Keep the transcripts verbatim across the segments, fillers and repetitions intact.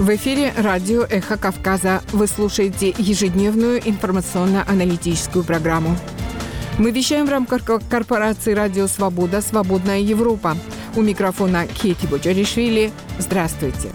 В эфире радио «Эхо Кавказа». Вы слушаете ежедневную информационно-аналитическую программу. Мы вещаем в рамках корпорации «Радио Свобода. Свободная Европа». У микрофона Кети Боджаришвили. Здравствуйте.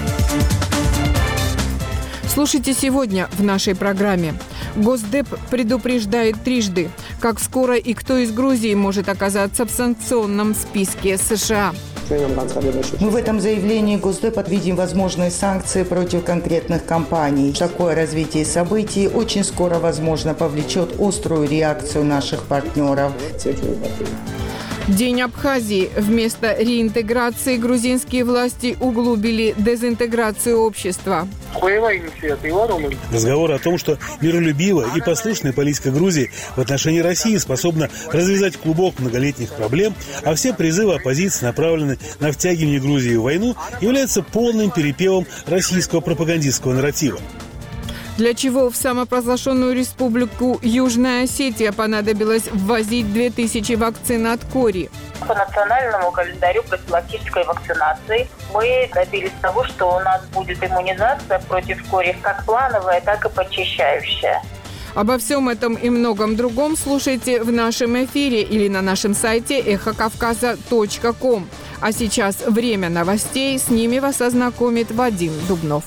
Слушайте сегодня в нашей программе. Госдеп предупреждает трижды, как скоро и кто из Грузии может оказаться в санкционном списке США. Мы в этом заявлении Госдеп видим возможные санкции против конкретных компаний. Такое развитие событий очень скоро, возможно, повлечет острую реакцию наших партнеров. День Абхазии. Вместо реинтеграции грузинские власти углубили дезинтеграцию общества. Разговор о том, что миролюбивая и послушная политика Грузии в отношении России способна развязать клубок многолетних проблем, а все призывы оппозиции направлены на втягивание Грузии в войну, являются полным перепевом российского пропагандистского нарратива. Для чего в самопровозглашенную республику Южная Осетия понадобилось ввозить две тысячи вакцин от кори? По национальному календарю профилактической вакцинации мы добились того, что у нас будет иммунизация против кори как плановая, так и подчищающая. Обо всем этом и многом другом слушайте в нашем эфире или на нашем сайте эхо кавказа точка ком. А сейчас время новостей. С ними вас ознакомит Вадим Дубнов.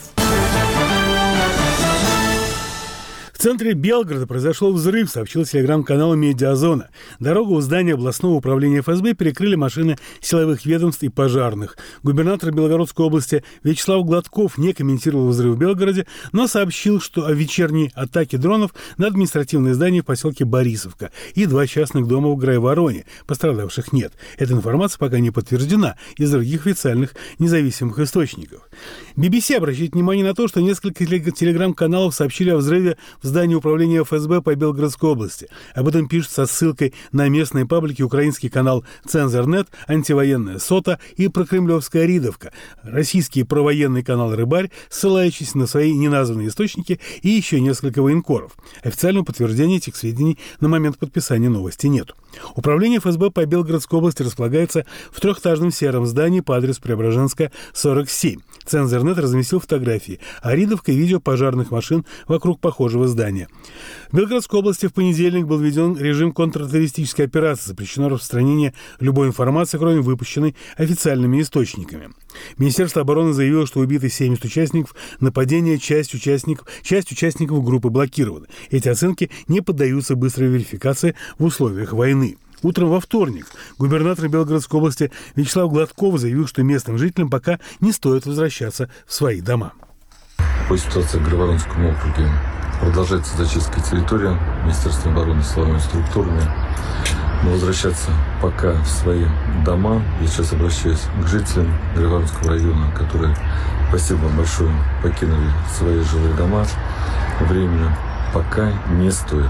В центре Белгорода произошел взрыв, сообщил телеграм-канал «Медиазона». Дорогу у здания областного управления эф эс бэ перекрыли машины силовых ведомств и пожарных. Губернатор Белгородской области Вячеслав Гладков не комментировал взрыв в Белгороде, но сообщил, что о вечерней атаке дронов на административное здание в поселке Борисовка и два частных дома в Грайвороне. Пострадавших нет. Эта информация пока не подтверждена из других официальных независимых источников. би би си обращает внимание на то, что несколько телеграм-каналов сообщили о взрыве в здании управления эф эс бэ по Белгородской области. Об этом пишут со ссылкой на местные паблики украинский канал «Цензор.нет», антивоенная «Сота» и прокремлевская «Ридовка», российский провоенный канал «Рыбарь», ссылающийся на свои неназванные источники, и еще несколько военкоров. Официального подтверждения этих сведений на момент подписания новости нет. Управление эф эс бэ по Белгородской области располагается в трехэтажном сером здании по адресу Преображенская, сорок семь. «Цензор.нет» разместил фотографии, а «Ридовка» и видео пожарных машин вокруг похожего здания. В Белгородской области в понедельник был введен режим контртеррористической операции. Запрещено распространение любой информации, кроме выпущенной официальными источниками. Министерство обороны заявило, что убиты семьдесят участников нападения, часть участников, часть участников группы блокированы. Эти оценки не поддаются быстрой верификации в условиях войны. Утром во вторник губернатор Белгородской области Вячеслав Гладков заявил, что местным жителям пока не стоит возвращаться в свои дома. По ситуации в Грайворонском округе продолжается зачистка территории Министерством обороны силовыми структурами. Но возвращаться пока в свои дома. Я сейчас обращаюсь к жителям Грайворонского района, которые, спасибо вам большое, покинули свои жилые дома. Временно пока не стоит.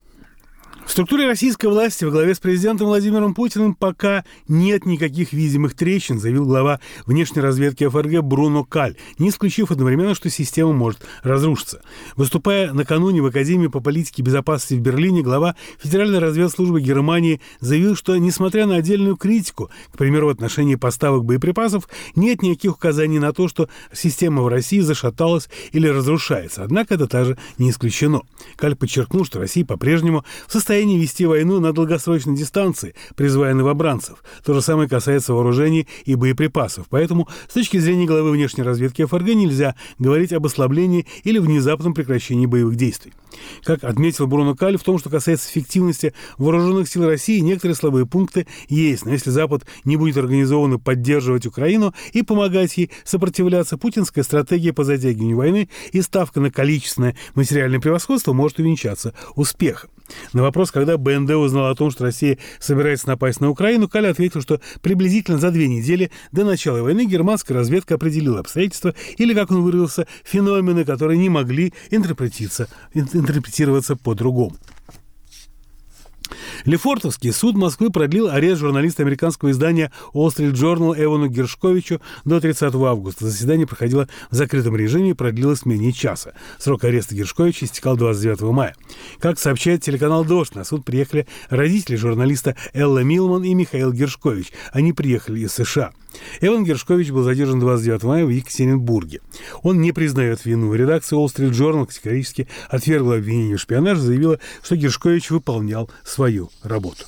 В структуре российской власти во главе с президентом Владимиром Путиным пока нет никаких видимых трещин, заявил глава внешней разведки эф эр гэ Бруно Каль, не исключив одновременно, что система может разрушиться. Выступая накануне в Академии по политике и безопасности в Берлине, глава Федеральной разведслужбы Германии заявил, что, несмотря на отдельную критику, к примеру, в отношении поставок боеприпасов, нет никаких указаний на то, что система в России зашаталась или разрушается. Однако это даже не исключено. Каль подчеркнул, что Россия по-прежнему в состоянии вести войну на долгосрочной дистанции, призывая новобранцев. То же самое касается вооружений и боеприпасов. Поэтому, с точки зрения главы внешней разведки эф эр гэ, нельзя говорить об ослаблении или внезапном прекращении боевых действий. Как отметил Бруно Каль, в том, что касается эффективности вооруженных сил России, некоторые слабые пункты есть. Но если Запад не будет организованно поддерживать Украину и помогать ей сопротивляться, путинская стратегия по затягиванию войны и ставка на количественное материальное превосходство может увенчаться успехом. На вопрос, когда бэ эн дэ узнал о том, что Россия собирается напасть на Украину, Каль ответил, что приблизительно за две недели до начала войны германская разведка определила обстоятельства или, как он выразился, феномены, которые не могли интерпретироваться по-другому. Лефортовский суд Москвы продлил арест журналиста американского издания Wall Street Journal Эвану Гершковичу до тридцатого августа. Заседание проходило в закрытом режиме и продлилось менее часа. Срок ареста Гершковича истекал двадцать девятого мая. Как сообщает телеканал «Дождь», на суд приехали родители журналиста Элла Милман и Михаил Гершкович. Они приехали из США. Эван Гершкович был задержан двадцать девятого мая в Екатеринбурге. Он не признает вину. Редакция Wall Street Journal категорически отвергла обвинение в шпионаже, заявила, что Гершкович выполнял свою работу.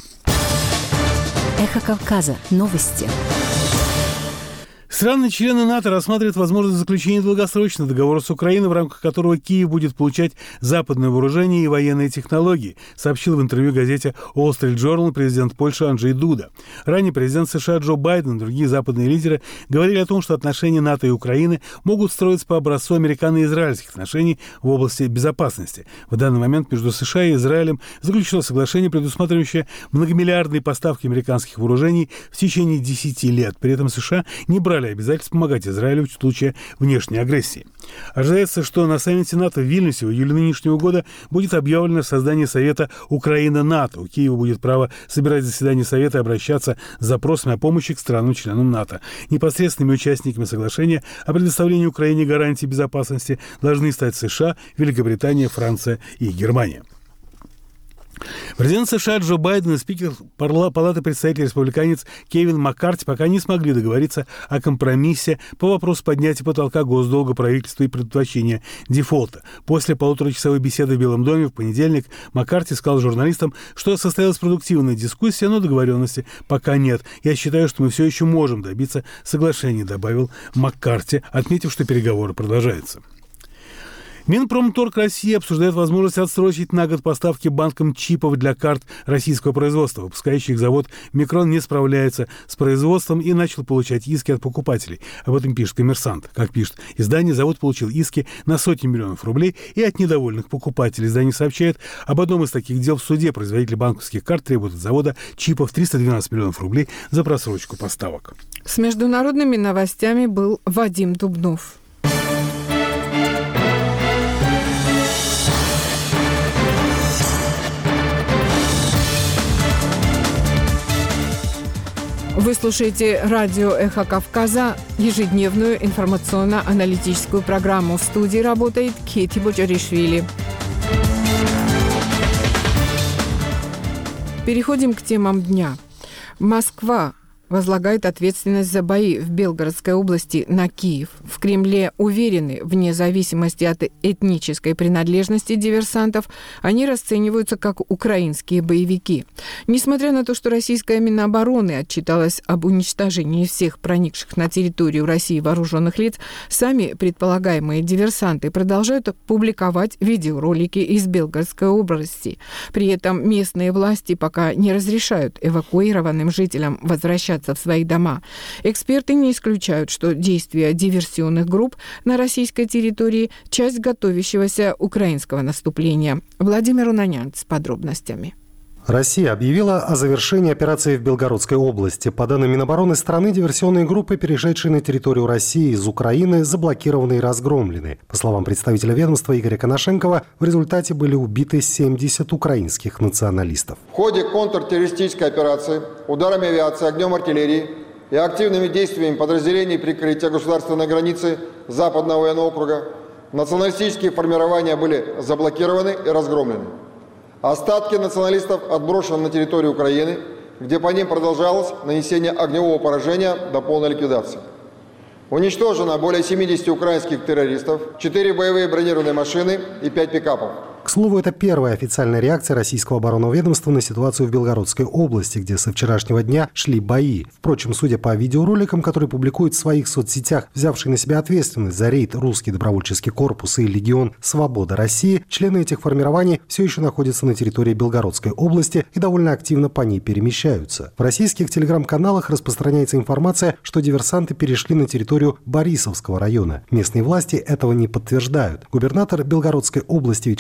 Эхо Кавказа. Новости. Страны-члены НАТО рассматривают возможность заключения долгосрочного договора с Украиной, в рамках которого Киев будет получать западное вооружение и военные технологии, сообщил в интервью газете Wall Street Journal президент Польши Анджей Дуда. Ранее президент США Джо Байден и другие западные лидеры говорили о том, что отношения НАТО и Украины могут строиться по образцу американо-израильских отношений в области безопасности. В данный момент между США и Израилем заключено соглашение, предусматривающее многомиллиардные поставки американских вооружений в течение десяти лет. При этом США не брали обязательств помогать Израилю в случае внешней агрессии. Ожидается, что на саммите НАТО в Вильнюсе в июле нынешнего года будет объявлено создание Совета Украина-НАТО. У Киева будет право собирать заседания Совета и обращаться с запросами о помощи к странам-членам НАТО. Непосредственными участниками соглашения о предоставлении Украине гарантий безопасности должны стать США, Великобритания, Франция и Германия. Президент США Джо Байден и спикер Палаты представителей республиканец Кевин Маккарти пока не смогли договориться о компромиссе по вопросу поднятия потолка госдолга правительства и предотвращения дефолта. После полуторачасовой беседы в Белом доме в понедельник Маккарти сказал журналистам, что состоялась продуктивная дискуссия, но договоренности пока нет. «Я считаю, что мы все еще можем добиться соглашения», добавил Маккарти, отметив, что переговоры продолжаются. Минпромторг России обсуждает возможность отсрочить на год поставки банкам чипов для карт российского производства. Выпускающий их завод «Микрон» не справляется с производством и начал получать иски от покупателей. Об этом пишет «Коммерсант». Как пишет издание, завод получил иски на сотни миллионов рублей и от недовольных покупателей. Издание сообщает об одном из таких дел в суде. Производитель банковских карт требует от завода чипов триста двенадцать миллионов рублей за просрочку поставок. С международными новостями был Вадим Дубнов. Вы слушаете радио «Эхо Кавказа», ежедневную информационно-аналитическую программу. В студии работает Кити Боджаришвили. Переходим к темам дня. Москва возлагает ответственность за бои в Белгородской области на Киев. В Кремле уверены, вне зависимости от этнической принадлежности диверсантов, они расцениваются как украинские боевики. Несмотря на то, что российская Минобороны отчиталась об уничтожении всех проникших на территорию России вооруженных лиц, сами предполагаемые диверсанты продолжают публиковать видеоролики из Белгородской области. При этом местные власти пока не разрешают эвакуированным жителям возвращаться в свои дома. Эксперты не исключают, что действия диверсионных групп на российской территории – часть готовящегося украинского наступления. Владимир Унанян с подробностями. Россия объявила о завершении операции в Белгородской области. По данным Минобороны страны, диверсионные группы, перешедшие на территорию России из Украины, заблокированы и разгромлены. По словам представителя ведомства Игоря Коношенкова, в результате были убиты семьдесят украинских националистов. В ходе контртеррористической операции ударами авиации, огнем артиллерии и активными действиями подразделений прикрытия государственной границы Западного военного округа националистические формирования были заблокированы и разгромлены. Остатки националистов отброшены на территорию Украины, где по ним продолжалось нанесение огневого поражения до полной ликвидации. Уничтожено более семидесяти украинских террористов, четыре боевые бронированные машины и пять пикапов. К слову, это первая официальная реакция российского оборонного ведомства на ситуацию в Белгородской области, где со вчерашнего дня шли бои. Впрочем, судя по видеороликам, которые публикуют в своих соцсетях, взявший на себя ответственность за рейд русский добровольческий корпус и легион «Свобода России», члены этих формирований все еще находятся на территории Белгородской области и довольно активно по ней перемещаются. В российских телеграм-каналах распространяется информация, что диверсанты перешли на территорию Борисовского района. Местные власти этого не подтверждают. Губернатор Белгородской области Вячеслав Глазов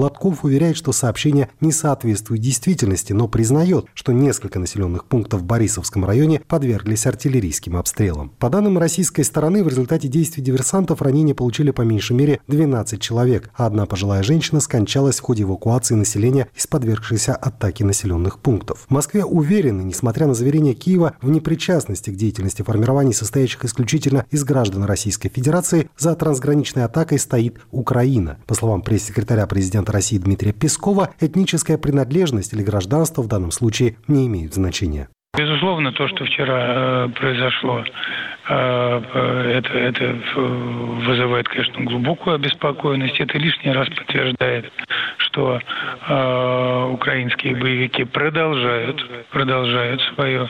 Гладков уверяет, что сообщение не соответствует действительности, но признает, что несколько населенных пунктов в Борисовском районе подверглись артиллерийским обстрелам. По данным российской стороны, в результате действий диверсантов ранения получили по меньшей мере двенадцать человек, а одна пожилая женщина скончалась в ходе эвакуации населения из подвергшейся атаке населенных пунктов. В Москве уверены, несмотря на заверения Киева в непричастности к деятельности формирований, состоящих исключительно из граждан Российской Федерации, за трансграничной атакой стоит Украина. По словам пресс-секретаря президента России Дмитрия Пескова, этническая принадлежность или гражданство в данном случае не имеют значения. Безусловно, то, что вчера э, произошло, э, это, это вызывает, конечно, глубокую обеспокоенность. Это лишний раз подтверждает, что э, украинские боевики продолжают, продолжают свою,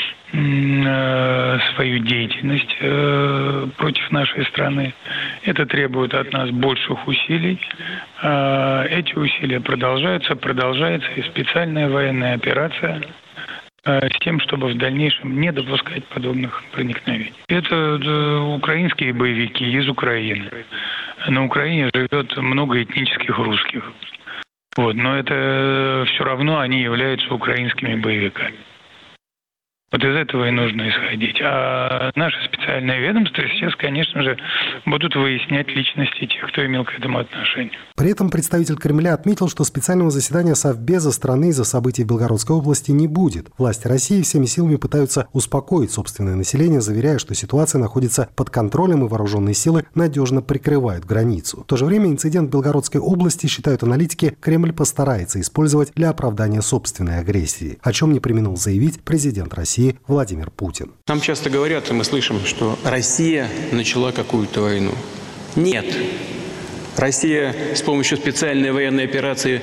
э, свою деятельность э, против нашей страны. Это требует от нас больших усилий. Э, эти усилия продолжаются, продолжается и специальная военная операция с тем, чтобы в дальнейшем не допускать подобных проникновений. Это украинские боевики из Украины. На Украине живет много этнических русских. Вот, но это все равно они являются украинскими боевиками. Вот из этого и нужно исходить. А наши специальные ведомства сейчас, конечно же, будут выяснять личности тех, кто имел к этому отношение. При этом представитель Кремля отметил, что специального заседания Совбеза страны из-за событий в Белгородской области не будет. Власти России всеми силами пытаются успокоить собственное население, заверяя, что ситуация находится под контролем и вооруженные силы надежно прикрывают границу. В то же время инцидент в Белгородской области, считают аналитики, Кремль постарается использовать для оправдания собственной агрессии, о чем не преминул заявить президент России Владимир Путин. Нам часто говорят, и мы слышим, что Россия начала какую-то войну. Нет. Россия с помощью специальной военной операции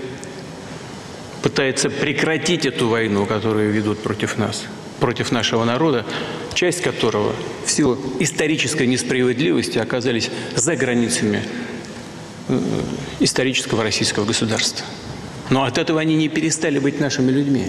пытается прекратить эту войну, которую ведут против нас, против нашего народа, часть которого в силу исторической несправедливости оказались за границами исторического российского государства. Но от этого они не перестали быть нашими людьми.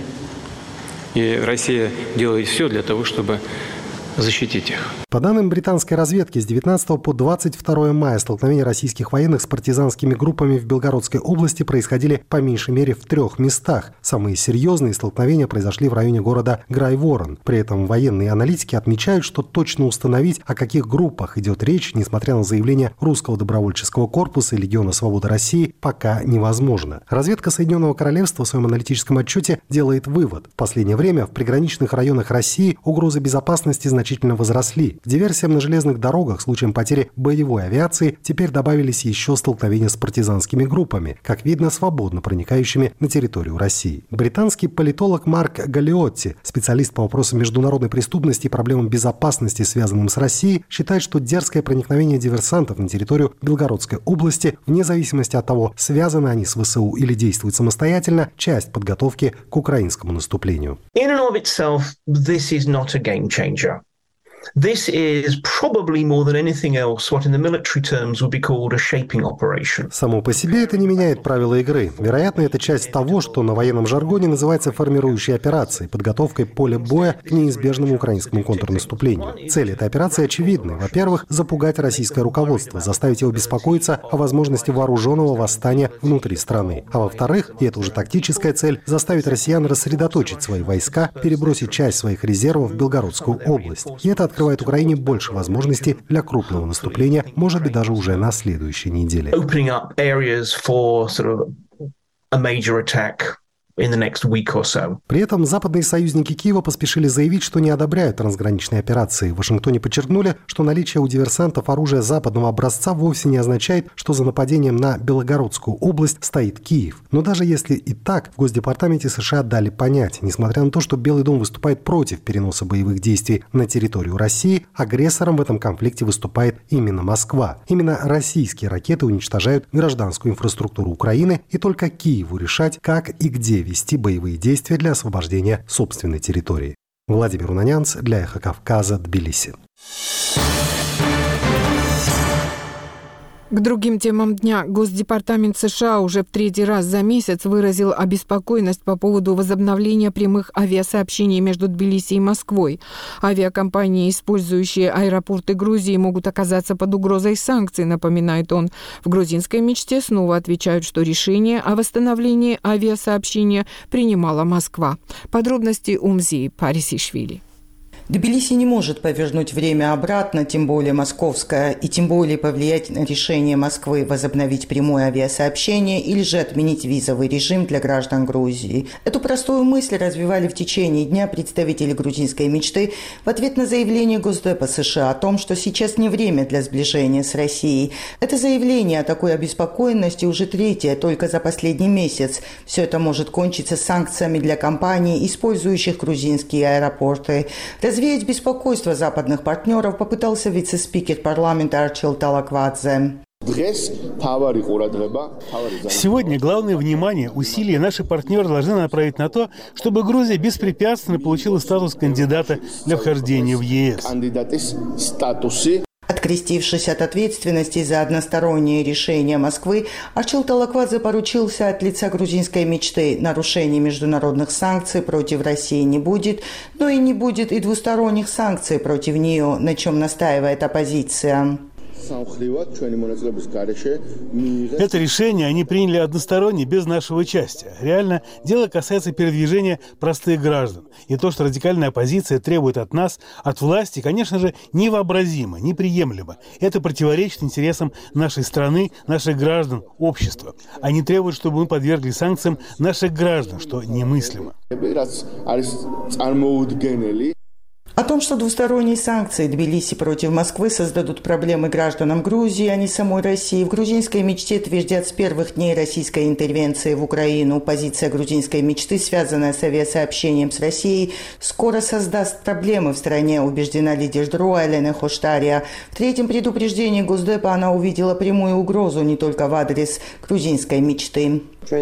И Россия делает все для того, чтобы защитить их. По данным британской разведки, с девятнадцатого по двадцать второе мая столкновения российских военных с партизанскими группами в Белгородской области происходили по меньшей мере в трех местах. Самые серьезные столкновения произошли в районе города Грайворон. При этом военные аналитики отмечают, что точно установить, о каких группах идет речь, несмотря на заявления Русского добровольческого корпуса и Легиона Свободы России, пока невозможно. Разведка Соединенного Королевства в своем аналитическом отчете делает вывод. В последнее время в приграничных районах России угрозы безопасности значительно значительно возросли. К диверсиям на железных дорогах случаем потери боевой авиации теперь добавились еще столкновения с партизанскими группами, как видно, свободно проникающими на территорию России. Британский политолог Марк Галлиотти, специалист по вопросам международной преступности и проблемам безопасности, связанным с Россией, считает, что дерзкое проникновение диверсантов на территорию Белгородской области, вне зависимости от того, связаны они с ВСУ или действуют самостоятельно, часть подготовки к украинскому наступлению. In and of itself, this is not a game changer. This is probably more than anything else what in the military terms would be called a shaping operation. Само по себе это не меняет правила игры. Вероятно, это часть того, что на военном жаргоне называется формирующей операцией, подготовкой поля боя к неизбежному украинскому контрнаступлению. Цель этой операции очевидна. Во-первых, запугать российское руководство, заставить его беспокоиться о возможности вооруженного восстания внутри страны. А во-вторых, и это уже тактическая цель, заставить россиян рассредоточить свои войска, перебросить часть своих резервов в Белгородскую область. И это открывает Украине больше возможностей для крупного наступления, может быть, даже уже на следующей неделе. In the next week or so. При этом западные союзники Киева поспешили заявить, что не одобряют трансграничные операции. В Вашингтоне подчеркнули, что наличие у диверсантов оружия западного образца вовсе не означает, что за нападением на Белгородскую область стоит Киев. Но даже если и так, в Госдепартаменте США дали понять, несмотря на то, что Белый дом выступает против переноса боевых действий на территорию России, агрессором в этом конфликте выступает именно Москва. Именно российские ракеты уничтожают гражданскую инфраструктуру Украины, и только Киеву решать, как и где вести боевые действия для освобождения собственной территории. Владимир Унанянц для «Эхо Кавказа», Тбилиси. К другим темам дня. Госдепартамент США уже в третий раз за месяц выразил обеспокоенность по поводу возобновления прямых авиасообщений между Тбилиси и Москвой. Авиакомпании, использующие аэропорты Грузии, могут оказаться под угрозой санкций, напоминает он. В грузинской мечте снова отвечают, что решение о восстановлении авиасообщения принимала Москва. Подробности Умзи Парисишвили. Тбилиси не может повернуть время обратно, тем более московское, и тем более повлиять на решение Москвы возобновить прямое авиасообщение или же отменить визовый режим для граждан Грузии. Эту простую мысль развивали в течение дня представители грузинской мечты в ответ на заявление Госдепа США о том, что сейчас не время для сближения с Россией. Это заявление о такой обеспокоенности уже третье только за последний месяц. Все это может кончиться санкциями для компаний, использующих грузинские аэропорты. Развеять беспокойство западных партнеров попытался вице-спикер парламента Арчил Талаквадзе. Сегодня главное внимание, усилия наши партнеры должны направить на то, чтобы Грузия беспрепятственно получила статус кандидата для вхождения в ЕС. Открестившись от ответственности за односторонние решения Москвы, Арчил Талаквадзе поручился от лица грузинской мечты: нарушений международных санкций против России не будет, но и не будет и двусторонних санкций против нее, на чем настаивает оппозиция. Это решение они приняли односторонне, без нашего участия. Реально, дело касается передвижения простых граждан. И то, что радикальная оппозиция требует от нас, от власти, конечно же, невообразимо, неприемлемо. Это противоречит интересам нашей страны, наших граждан, общества. Они требуют, чтобы мы подвергли санкциям наших граждан, что немыслимо. О том, что двусторонние санкции Тбилиси против Москвы создадут проблемы гражданам Грузии, а не самой России, в грузинской мечте твердят с первых дней российской интервенции в Украину. Позиция грузинской мечты, связанная с авиасообщением с Россией, скоро создаст проблемы в стране, убеждена лидер ДРО Элена Хоштария. В третьем предупреждении Госдепа она увидела прямую угрозу не только в адрес грузинской мечты.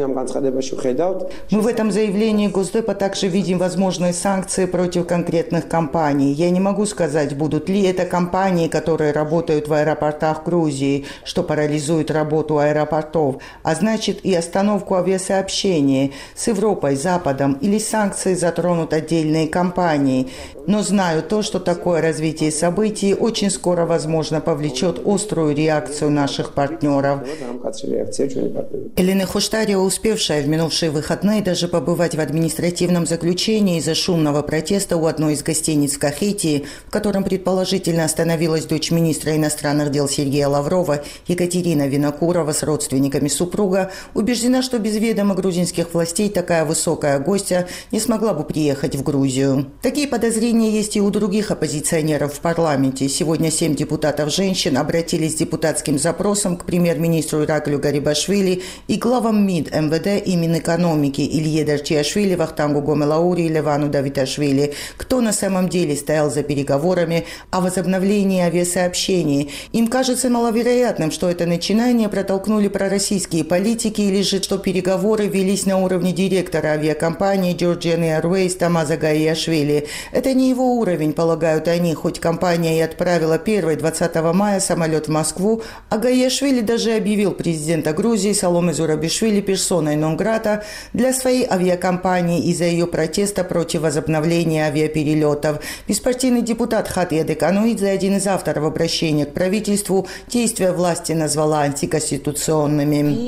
Мы в этом заявлении Госдепа также видим возможные санкции против конкретных компаний. Я не могу сказать, будут ли это компании, которые работают в аэропортах Грузии, что парализует работу аэропортов, а значит и остановку авиасообщения с Европой, Западом, или санкции затронут отдельные компании. Но знаю то, что такое развитие событий очень скоро, возможно, повлечет острую реакцию наших партнеров. Элена Хоштария, успевшая в минувшие выходные даже побывать в административном заключении из-за шумного протеста у одной из гостиниц в Кахетии, в котором предположительно остановилась дочь министра иностранных дел Сергея Лаврова, Екатерина Винокурова с родственниками супруга, убеждена, что без ведома грузинских властей такая высокая гостья не смогла бы приехать в Грузию. Такие подозрения есть и у других оппозиционеров в парламенте. Сегодня семь депутатов-женщин обратились с депутатским запросом к премьер-министру Ираклию Гарибашвили и главам МИД, МВД и Минэкономики Илье Дарчиашвили, Вахтангу Гомелаури и Левану Давиташвили. Кто на самом деле стоял за переговорами о возобновлении авиасообщений? Им кажется маловероятным, что это начинание протолкнули пророссийские политики или же что переговоры велись на уровне директора авиакомпании Georgian Airways Тамаза Гаиашвили. Это не его уровень, полагают они, хоть компания и отправила первый двадцатого мая самолет в Москву, а Гаиашвили даже объявил президента Грузии Саломе Зурабишвили персоной нон-грата для своей авиакомпании из-за ее протеста против возобновления авиаперелетов. Беспартийный депутат Хатия Декануидзе, один из авторов обращения к правительству, действия власти назвала антиконституционными.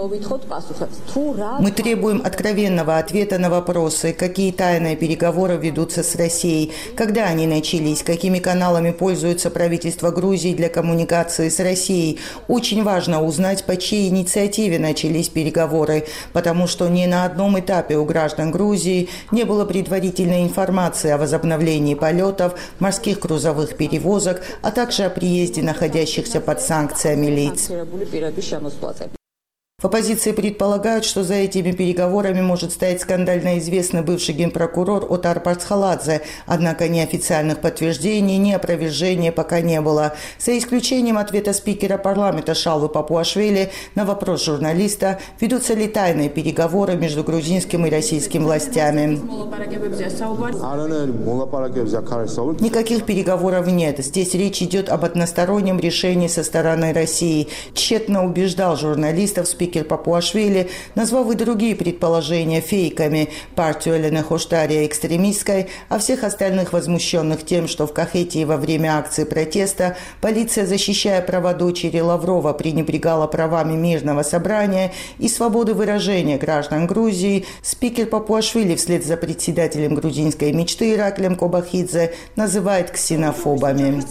Мы требуем откровенного ответа на вопросы, какие тайные переговоры ведутся с Россией, когда они начались, какими каналами пользуется правительство Грузии для коммуникации с Россией. Очень важно узнать, по чьей инициативе начались переговоры, потому что ни на одном этапе у граждан Грузии не было предварительной информации о возобновлении полетов, морских грузовых перевозок, а также о приезде находящихся под санкциями лиц. В оппозиции предполагают, что за этими переговорами может стоять скандально известный бывший генпрокурор Отар Парцхаладзе, однако ни официальных подтверждений, ни опровержения пока не было. За исключением ответа спикера парламента Шалвы Папуашвили на вопрос журналиста, ведутся ли тайные переговоры между грузинским и российским властями. Никаких переговоров нет. Здесь речь идет об одностороннем решении со стороны России. Тщетно убеждал журналистов спикер Папуашвили, назвав и другие предположения фейками. Партию Элены Хоштария экстремистской, а всех остальных возмущенных тем, что в Кахетии во время акции протеста полиция, защищая права дочери Лаврова, пренебрегала правами мирного собрания и свободы выражения граждан Грузии, спикер Папуашвили вслед за председателем грузинской мечты Ираклием Кобахидзе называет ксенофобами.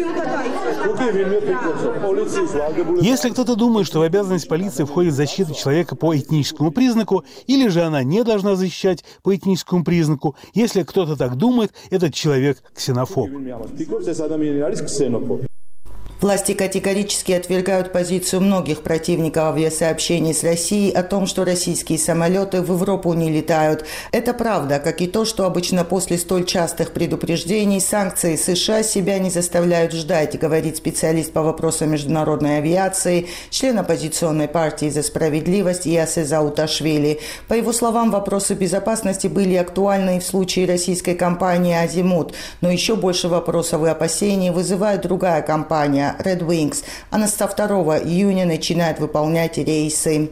Если кто-то думает, что в обязанность полиции входит защита человека по этническому признаку, или же она не должна защищать по этническому признаку, если кто-то так думает, этот человек ксенофоб. Власти категорически отвергают позицию многих противников авиасообщений с Россией о том, что российские самолеты в Европу не летают. Это правда, как и то, что обычно после столь частых предупреждений санкции США себя не заставляют ждать, говорит специалист по вопросам международной авиации, член оппозиционной партии «За справедливость» Ясе Зауташвили. По его словам, вопросы безопасности были актуальны и в случае российской компании «Азимут», но еще больше вопросов и опасений вызывает другая компания Red Wings. Она со второго июня начинает выполнять рейсы.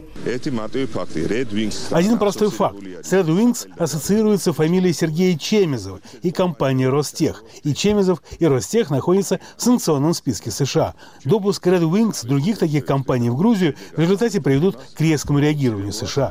Один простой факт. С Red Wings ассоциируется фамилия Сергея Чемезова и компания Ростех. И Чемезов, и Ростех находятся в санкционном списке США. Допуск Red Wings и других таких компаний в Грузию в результате приведут к резкому реагированию США.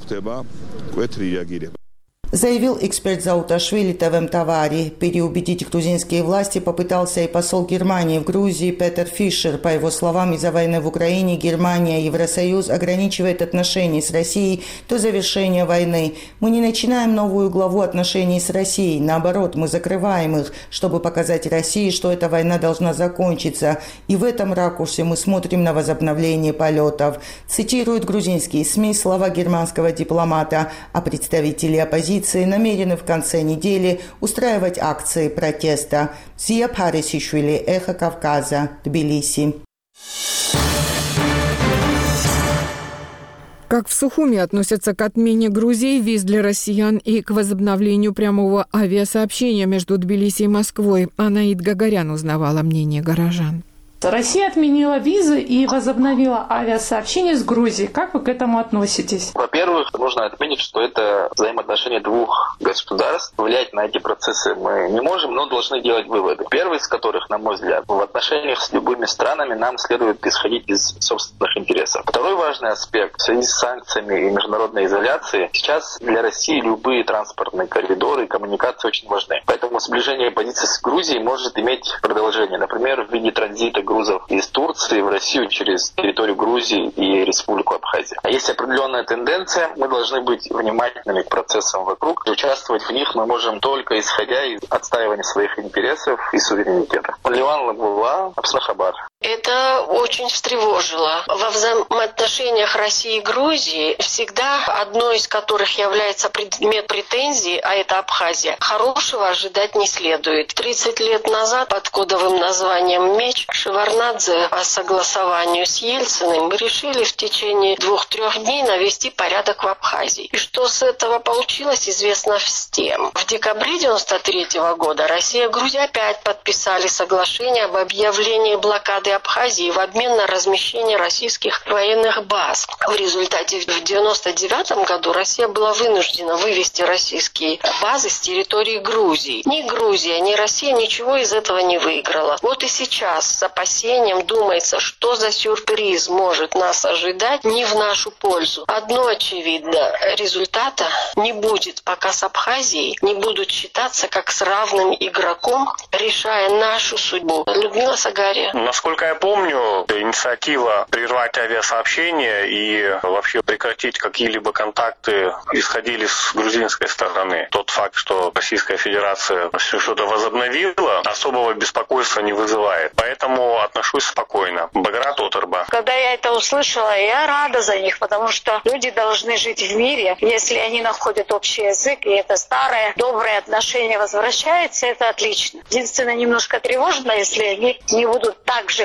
Заявил эксперт Зауташвили Тевем Тавари. Переубедить грузинские власти попытался и посол Германии в Грузии Петер Фишер. По его словам, из-за войны в Украине Германия и Евросоюз ограничивает отношения с Россией до завершения войны. Мы не начинаем новую главу отношений с Россией. Наоборот, мы закрываем их, чтобы показать России, что эта война должна закончиться. И в этом ракурсе мы смотрим на возобновление полетов. Цитируют грузинские СМИ слова германского дипломата, а представители оппозиции намерены в конце недели устраивать акции протеста. Зия Парисишвили, Эхо Кавказа, Тбилиси. Как в Сухуми относятся к отмене Грузии виз для россиян и к возобновлению прямого авиасообщения между Тбилиси и Москвой? Анаид Гагарян узнавала мнение горожан. Россия отменила визы и возобновила авиасообщение с Грузией. Как вы к этому относитесь? Во-первых, нужно отметить, что это взаимоотношения двух государств. Влиять на эти процессы мы не можем, но должны делать выводы. Первый из которых, на мой взгляд, в отношениях с любыми странами нам следует исходить из собственных интересов. Второй важный аспект в связи с санкциями и международной изоляцией. Сейчас для России любые транспортные коридоры и коммуникации очень важны. Поэтому сближение позиций с Грузией может иметь продолжение. Например, в виде транзита грузов из Турции в Россию через территорию Грузии и Республику Абхазия. А есть определенная тенденция, мы должны быть внимательными к процессам вокруг. Участвовать в них мы можем только исходя из отстаивания своих интересов и суверенитета. Ливан Лагула, Апснахабар. Это очень встревожило. Во взаимоотношениях России и Грузии всегда одной из которых является предмет претензий, а это Абхазия, хорошего ожидать не следует. тридцать лет назад под кодовым названием «Меч» Шеварднадзе по согласованию с Ельциным решили в течение двух-трех дней навести порядок в Абхазии. И что с этого получилось, известно всем. В декабре девяносто третьего года Россия и Грузия опять подписали соглашение об объявлении блокады Абхазии в обмен на размещение российских военных баз. В результате в девяносто девятом году Россия была вынуждена вывести российские базы с территории Грузии. Ни Грузия, ни Россия ничего из этого не выиграла. Вот и сейчас с опасением думается, что за сюрприз может нас ожидать не в нашу пользу. Одно очевидно, результата не будет, пока с Абхазией не будут считаться как с равным игроком, решая нашу судьбу. Людмила Сагария. Насколько я помню, инициатива прервать авиасообщение и вообще прекратить какие-либо контакты исходили с грузинской стороны. Тот факт, что Российская Федерация все что-то возобновила, особого беспокойства не вызывает. Поэтому отношусь спокойно. Баграт Оторба. Когда я это услышала, я рада за них, потому что люди должны жить в мире. Если они находят общий язык, и это старое, доброе отношение возвращается, это отлично. Единственное, немножко тревожно, если они не будут так же,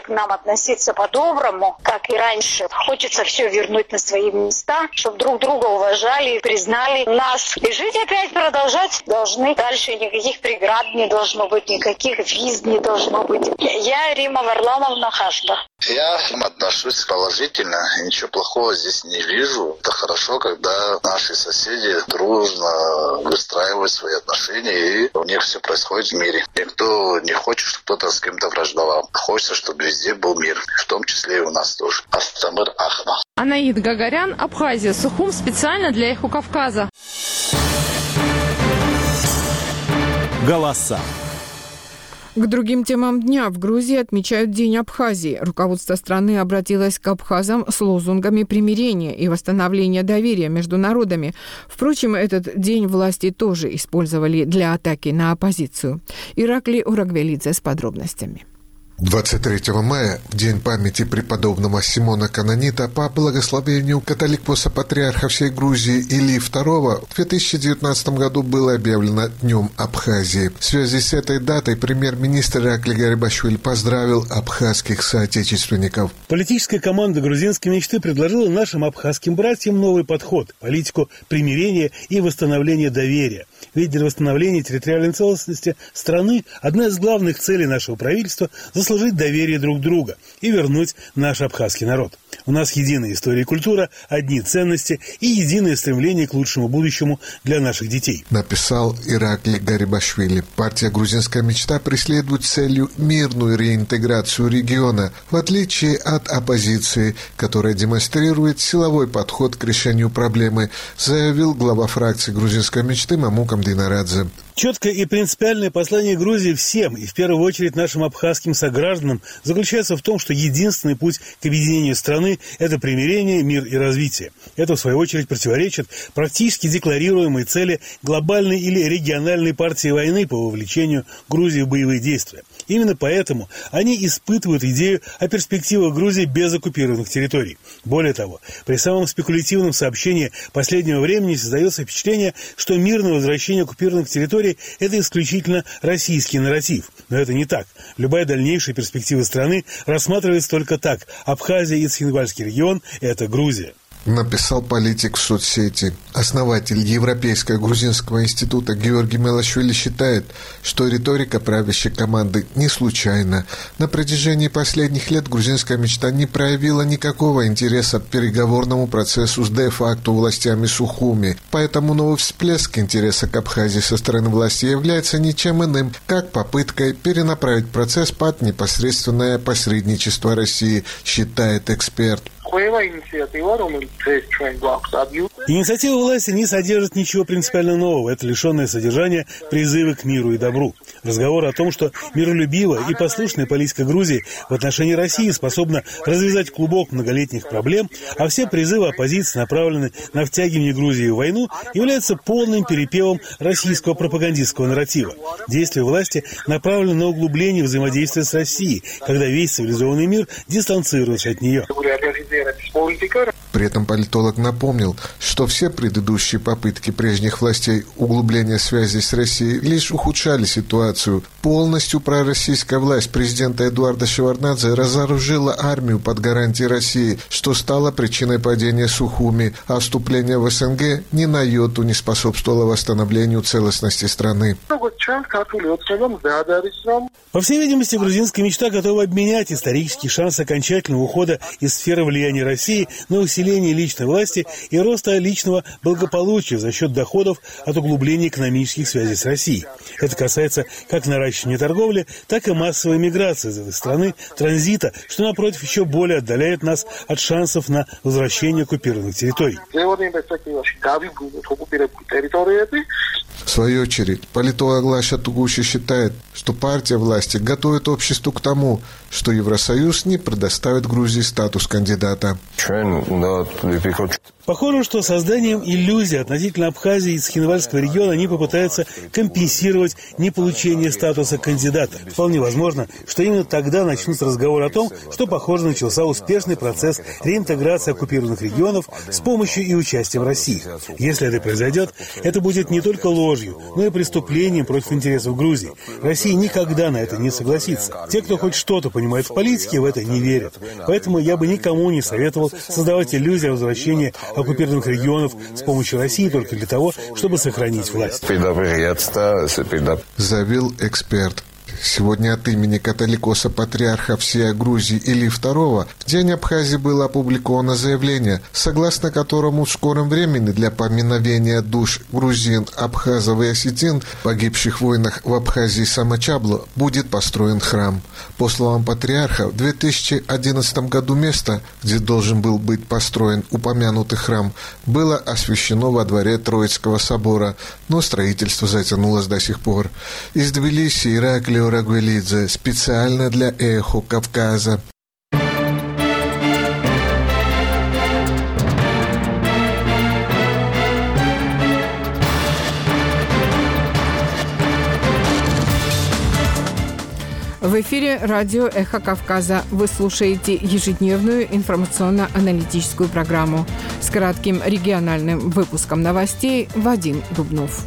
к нам относиться по-доброму, как и раньше. Хочется все вернуть на свои места, чтобы друг друга уважали, признали нас. И жить опять продолжать должны. Дальше никаких преград не должно быть, никаких виз не должно быть. Я Рима Варламовна Хашба. Я отношусь положительно, ничего плохого здесь не вижу. Это хорошо, когда наши соседи дружно выстраивают свои отношения, и у них все происходит в мире. Никто не хочет, чтобы кто-то с кем-то враждовал. Хочется, чтобы везде был мир, в том числе и у нас тоже. Астамыр Ахма. Анаид Гагарян, Абхазия, Сухум, специально для Эхо Кавказа. Голоса. К другим темам дня. В Грузии отмечают День Абхазии. Руководство страны обратилось к абхазам с лозунгами примирения и восстановления доверия между народами. Впрочем, этот день власти тоже использовали для атаки на оппозицию. Иракли Урагвелидзе с подробностями. двадцать третьего мая, в день памяти преподобного Симона Канонита, по благословению католикоса-патриарха всей Грузии Илии второго, в две тысячи девятнадцатом году было объявлено Днем Абхазии. В связи с этой датой премьер-министр Иракли Гарибашвили поздравил абхазских соотечественников. Политическая команда грузинской мечты предложила нашим абхазским братьям новый подход – политику примирения и восстановления доверия. Ведь для восстановления территориальной целостности страны одна из главных целей нашего правительства – заслужить доверие друг друга и вернуть наш абхазский народ. У нас единая история и культура, одни ценности и единое стремление к лучшему будущему для наших детей. Написал Иракли Гарибашвили. Партия «Грузинская мечта» преследует целью мирную реинтеграцию региона, в отличие от оппозиции, которая демонстрирует силовой подход к решению проблемы, заявил глава фракции «Грузинской мечты» Мамукам Динарадзе. Четкое и принципиальное послание Грузии всем, и в первую очередь нашим абхазским согражданам, заключается в том, что единственный путь к объединению страны – это примирение, мир и развитие. Это, в свою очередь, противоречит практически декларируемой цели глобальной или региональной партии войны по вовлечению Грузии в боевые действия. Именно поэтому они испытывают идею о перспективах Грузии без оккупированных территорий. Более того, при самом спекулятивном сообщении последнего времени создается впечатление, что мирное возвращение оккупированных территорий – это исключительно российский нарратив. Но это не так. Любая дальнейшая перспектива страны рассматривается только так. Абхазия и Цхинвальский регион – это Грузия. Написал политик в соцсети. Основатель Европейского грузинского института Георгий Мелашвили считает, что риторика правящей команды не случайна. На протяжении последних лет грузинская мечта не проявила никакого интереса к переговорному процессу с де-факто властями Сухуми. Поэтому новый всплеск интереса к Абхазии со стороны власти является ничем иным, как попыткой перенаправить процесс под непосредственное посредничество России, считает эксперт. Инициатива власти не содержит ничего принципиально нового. Это лишенное содержания призывы к миру и добру. Разговор о том, что миролюбивая и послушная политика Грузии в отношении России способна развязать клубок многолетних проблем, а все призывы оппозиции направлены на втягивание Грузии в войну, являются полным перепевом российского пропагандистского нарратива. Действия власти направлены на углубление взаимодействия с Россией, когда весь цивилизованный мир дистанцируется от нее. При этом политолог напомнил, что все предыдущие попытки прежних властей углубления связей с Россией лишь ухудшали ситуацию. Полностью пророссийская власть президента Эдуарда Шеварднадзе разоружила армию под гарантией России, что стало причиной падения Сухуми, а вступление в СНГ ни на йоту не способствовало восстановлению целостности страны. По всей видимости, грузинская мечта готова обменять исторический шанс окончательного ухода из сферы влияния России на усиление личной власти и роста личного благополучия за счет доходов от углубления экономических связей с Россией. Это касается как наращивания торговли, так и массовой миграции из этой страны, транзита, что, напротив, еще более отдаляет нас от шансов на возвращение оккупированных территорий. В свою очередь, политолог Лаша Тугуши считает, что партия власти готовит обществу к тому, что Евросоюз не предоставит Грузии статус кандидата. Похоже, что созданием иллюзии относительно Абхазии и Цхинвальского региона они попытаются компенсировать неполучение статуса кандидата. Вполне возможно, что именно тогда начнутся разговоры о том, что, похоже, начался успешный процесс реинтеграции оккупированных регионов с помощью и участием России. Если это произойдет, это будет не только ложью, но и преступлением против интересов Грузии. Россия никогда на это не согласится. Те, кто хоть что-то понимает в политике, в это не верят. Поэтому я бы никому не советовал создавать иллюзию возвращения оккупированных регионов с помощью России только для того, чтобы сохранить власть. Заявил эксперт. Сегодня от имени католикоса-патриарха всей Грузии Илии второго в День Абхазии было опубликовано заявление, согласно которому в скором времени для поминовения душ грузин, абхазов и осетин, погибших в войнах в Абхазии и Самачабло, будет построен храм. По словам патриарха, в две тысячи одиннадцатом году место, где должен был быть построен упомянутый храм, было освящено во дворе Троицкого собора, но строительство затянулось до сих пор. Из Тбилиси Ираклий Рагвелидзе специально для «Эхо Кавказа». В эфире радио «Эхо Кавказа». Вы слушаете ежедневную информационно-аналитическую программу с кратким региональным выпуском новостей. Вадим Дубнов.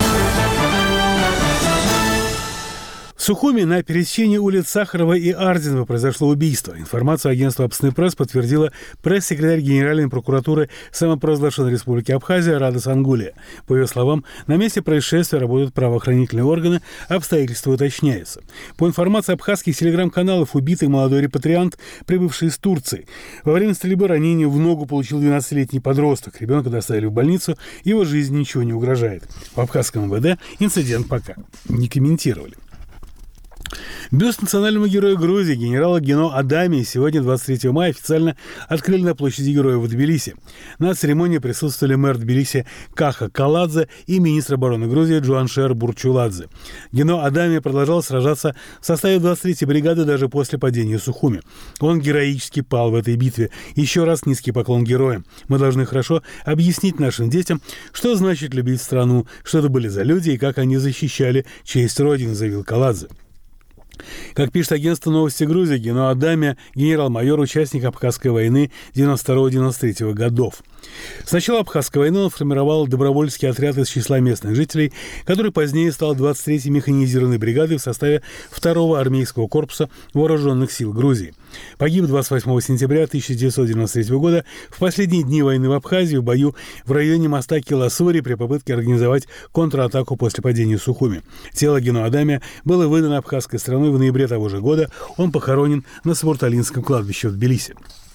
В Сухуми на пересечении улиц Сахарова и Ардинова произошло убийство. Информацию агентства «Абсны пресс» подтвердила пресс-секретарь Генеральной прокуратуры самопровозглашенной Республики Абхазия Рада Сангулия. По ее словам, на месте происшествия работают правоохранительные органы, обстоятельства уточняются. По информации абхазских телеграм-каналов, убитый молодой репатриант, прибывший из Турции. Во время стрельбы ранение в ногу получил двенадцатилетний подросток. Ребенка доставили в больницу, его жизни ничего не угрожает. В абхазском эм вэ дэ инцидент пока не комментировали. Бюст национального героя Грузии генерала Гено Адами сегодня, двадцать третьего мая, официально открыли на площади Героев в Тбилиси. На церемонии присутствовали мэр Тбилиси Каха Каладзе и министр обороны Грузии Джуаншер Бурчуладзе. Гено Адами продолжал сражаться в составе двадцать третьей бригады даже после падения Сухуми. Он героически пал в этой битве. Еще раз низкий поклон героям. Мы должны хорошо объяснить нашим детям, что значит любить страну, что это были за люди и как они защищали честь Родины, заявил Каладзе. Как пишет агентство «Новости Грузии», Гено Адами – генерал-майор, участник Абхазской войны девяносто второго — девяносто третьего годов. С начала Абхазской войны он формировал добровольческий отряд из числа местных жителей, который позднее стал двадцать третьей механизированной бригадой в составе второго армейского корпуса Вооруженных сил Грузии. Погиб двадцать восьмого сентября тысяча девятьсот девяносто третьего года в последние дни войны в Абхазии в бою в районе моста Киласури при попытке организовать контратаку после падения Сухуми. Тело Гено Адами было выдано абхазской страной в ноябре того же года. Он похоронен на Сабурталинском кладбище в Тбилиси.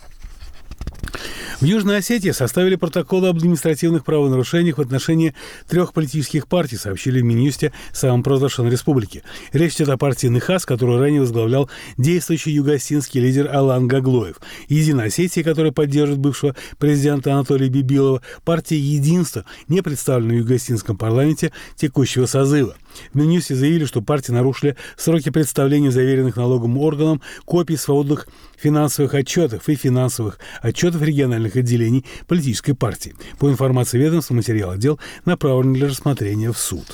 В Южной Осетии составили протоколы об административных правонарушениях в отношении трех политических партий, сообщили в Минюсте самопровозглашенной республики. Речь идет о партии Нехас, которую ранее возглавлял действующий юго-осетинский лидер Алан Гаглоев, Единой Осетии, которая поддерживает бывшего президента Анатолия Бибилова, партия Единство, не представленная в юго-осетинском парламенте текущего созыва. В Минюсте заявили, что партии нарушили сроки представления заверенных налоговым органам копий свободных финансовых отчетов и финансовых отчетов региональных отделений политической партии. По информации ведомства, материалы дел направлены для рассмотрения в суд.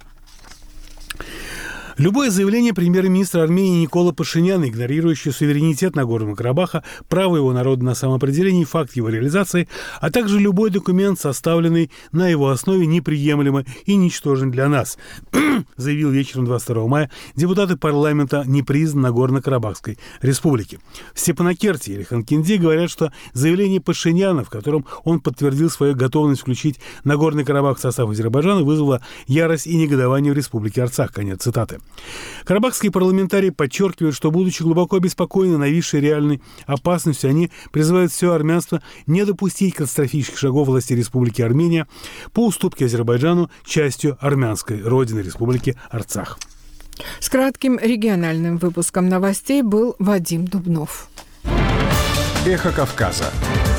Любое заявление премьер-министра Армении Никола Пашиняна, игнорирующее суверенитет Нагорного Карабаха, право его народа на самоопределение и факт его реализации, а также любой документ, составленный на его основе, неприемлемы и ничтожен для нас, заявил вечером двадцать второго мая депутаты парламента непризнанной Нагорно-Карабахской республики. В Степанакерте или Ханкинди говорят, что заявление Пашиняна, в котором он подтвердил свою готовность включить Нагорный Карабах в состав Азербайджана, вызвало ярость и негодование в республике Арцах. Конец цитаты. Карабахские парламентарии подчеркивают, что, будучи глубоко обеспокоены нависшей реальной опасностью, они призывают все армянство не допустить катастрофических шагов власти Республики Армения по уступке Азербайджану частью армянской родины Республики Арцах. С кратким региональным выпуском новостей был Вадим Дубнов. Эхо Кавказа.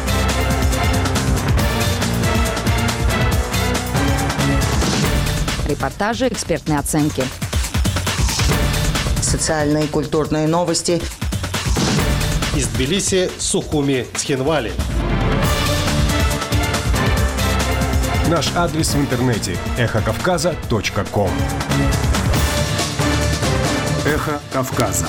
Репортажи, экспертные оценки. Социальные и культурные новости. Из Тбилиси, Сухуми, Цхинвали. Наш адрес в интернете – эхо кавказа точка ком. Эхо Кавказа.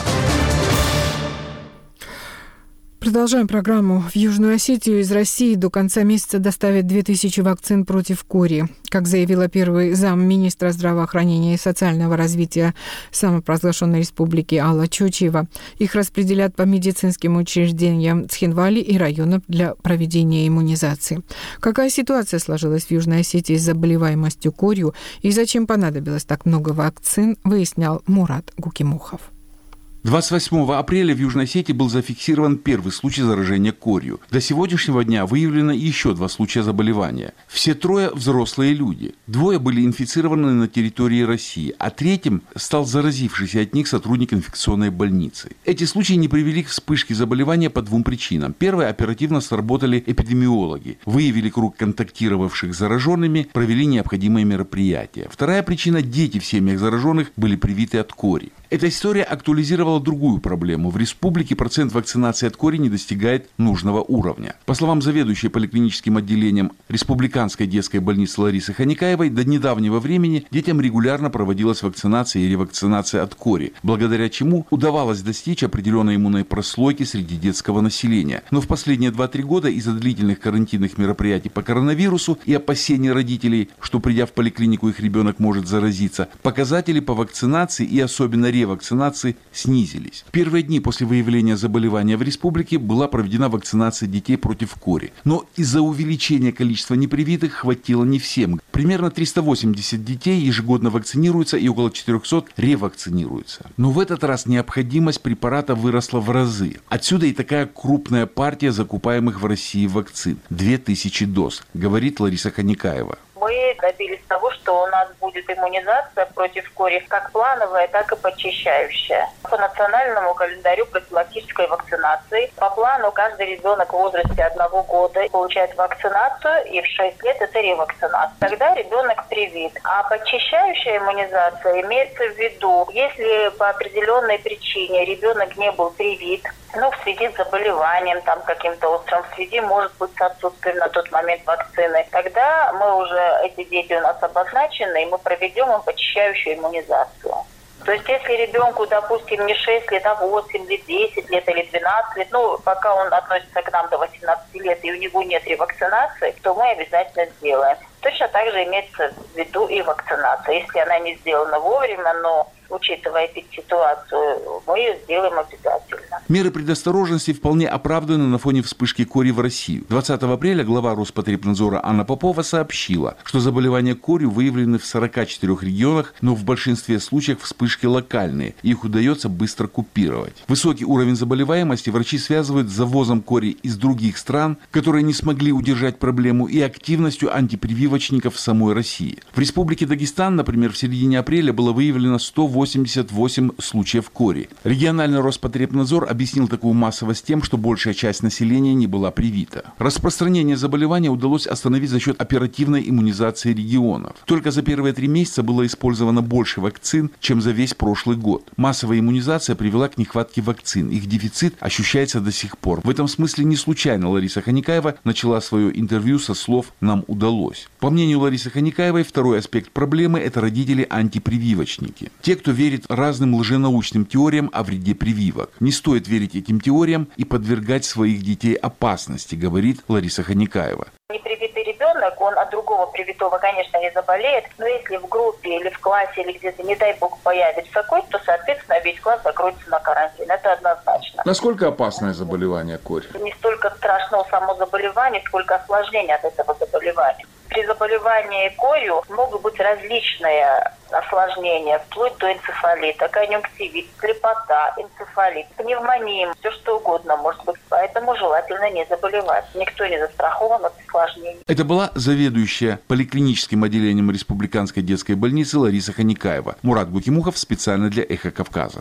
Продолжаем программу. В Южную Осетию из России до конца месяца доставят две тысячи вакцин против кори. Как заявила первый замминистра здравоохранения и социального развития самопровозглашенной республики Алла Чучева, их распределят по медицинским учреждениям Цхинвали и районов для проведения иммунизации. Какая ситуация сложилась в Южной Осетии с заболеваемостью корью и зачем понадобилось так много вакцин, выяснял Мурат Гукимухов. двадцать восьмого апреля в Южной Осетии был зафиксирован первый случай заражения корью. До сегодняшнего дня выявлено еще два случая заболевания. Все трое взрослые люди. Двое были инфицированы на территории России, а третьим стал заразившийся от них сотрудник инфекционной больницы. Эти случаи не привели к вспышке заболевания по двум причинам. Первое, оперативно сработали эпидемиологи, выявили круг контактировавших с зараженными, провели необходимые мероприятия. Вторая причина – дети в семьях зараженных были привиты от кори. Эта история актуализировала другую проблему. В республике процент вакцинации от кори не достигает нужного уровня. По словам заведующей поликлиническим отделением Республиканской детской больницы Ларисы Ханикаевой, до недавнего времени детям регулярно проводилась вакцинация и ревакцинация от кори, благодаря чему удавалось достичь определенной иммунной прослойки среди детского населения. Но в последние два-три года из-за длительных карантинных мероприятий по коронавирусу и опасений родителей, что придя в поликлинику их ребенок может заразиться, показатели по вакцинации и особенно ревакцинации снизились. В первые дни после выявления заболевания в республике была проведена вакцинация детей против кори. Но из-за увеличения количества непривитых хватило не всем. Примерно триста восемьдесят детей ежегодно вакцинируются и около четыреста ревакцинируются. Но в этот раз необходимость препарата выросла в разы. Отсюда и такая крупная партия закупаемых в России вакцин – две тысячи доз, говорит Лариса Ханикаева. Мы добились того, что у нас будет иммунизация против кори как плановая, так и подчищающая. По национальному календарю профилактической вакцинации по плану каждый ребенок в возрасте одного года получает вакцинацию, и в шесть лет это ревакцинация. Тогда ребенок привит. А подчищающая иммунизация имеется в виду, если по определенной причине ребенок не был привит, ну, в связи с заболеванием там каким-то острым, в связи, может быть, с отсутствием на тот момент вакцины, тогда мы уже, эти дети у нас обозначены, и мы проведем им подчищающую иммунизацию. То есть, если ребенку, допустим, не шесть лет, а восемь лет, десять лет или двенадцать лет, ну, пока он относится к нам до восемнадцати лет, и у него нет ревакцинации, то мы обязательно сделаем. Точно так же имеется в виду и вакцинация. Если она не сделана вовремя, но учитывая ситуацию, мы ее сделаем обязательно. Меры предосторожности вполне оправданы на фоне вспышки кори в России. двадцатого апреля глава Роспотребнадзора Анна Попова сообщила, что заболевания корью выявлены в сорока четырёх регионах, но в большинстве случаев вспышки локальные, и их удается быстро купировать. Высокий уровень заболеваемости врачи связывают с завозом кори из других стран, которые не смогли удержать проблему, и активностью антипрививочников в самой России. В Республике Дагестан, например, в середине апреля было выявлено сто восемьдесят восемь случаев кори. Региональный Роспотребнадзор объяснил такую массовость тем, что большая часть населения не была привита. Распространение заболевания удалось остановить за счет оперативной иммунизации регионов. Только за первые три месяца было использовано больше вакцин, чем за весь прошлый год. Массовая иммунизация привела к нехватке вакцин. Их дефицит ощущается до сих пор. В этом смысле не случайно Лариса Ханикаева начала свое интервью со слов «нам удалось». По мнению Ларисы Ханикаевой, второй аспект проблемы – это родители-антипрививочники. Те, кто верит разным лженаучным теориям о вреде прививок. Не стоит верить этим теориям и подвергать своих детей опасности, говорит Лариса Ханикаева. Непривитый ребенок, он от другого привитого, конечно, не заболеет, но если в группе или в классе или где-то, не дай бог, появится кори, то, соответственно, весь класс закроется на карантин. Это однозначно. Насколько опасное заболевание кори? Не столько страшно само заболевание, сколько осложнения от этого заболевания. При заболевании корью могут быть различные осложнения, вплоть до энцефалита, конъюнктивит, слепота, энцефалит, пневмония, все что угодно может быть. Поэтому желательно не заболевать. Никто не застрахован от осложнений. Это была заведующая поликлиническим отделением Республиканской детской больницы Лариса Ханикаева. Мурат Гукимухов специально для «Эхо Кавказа».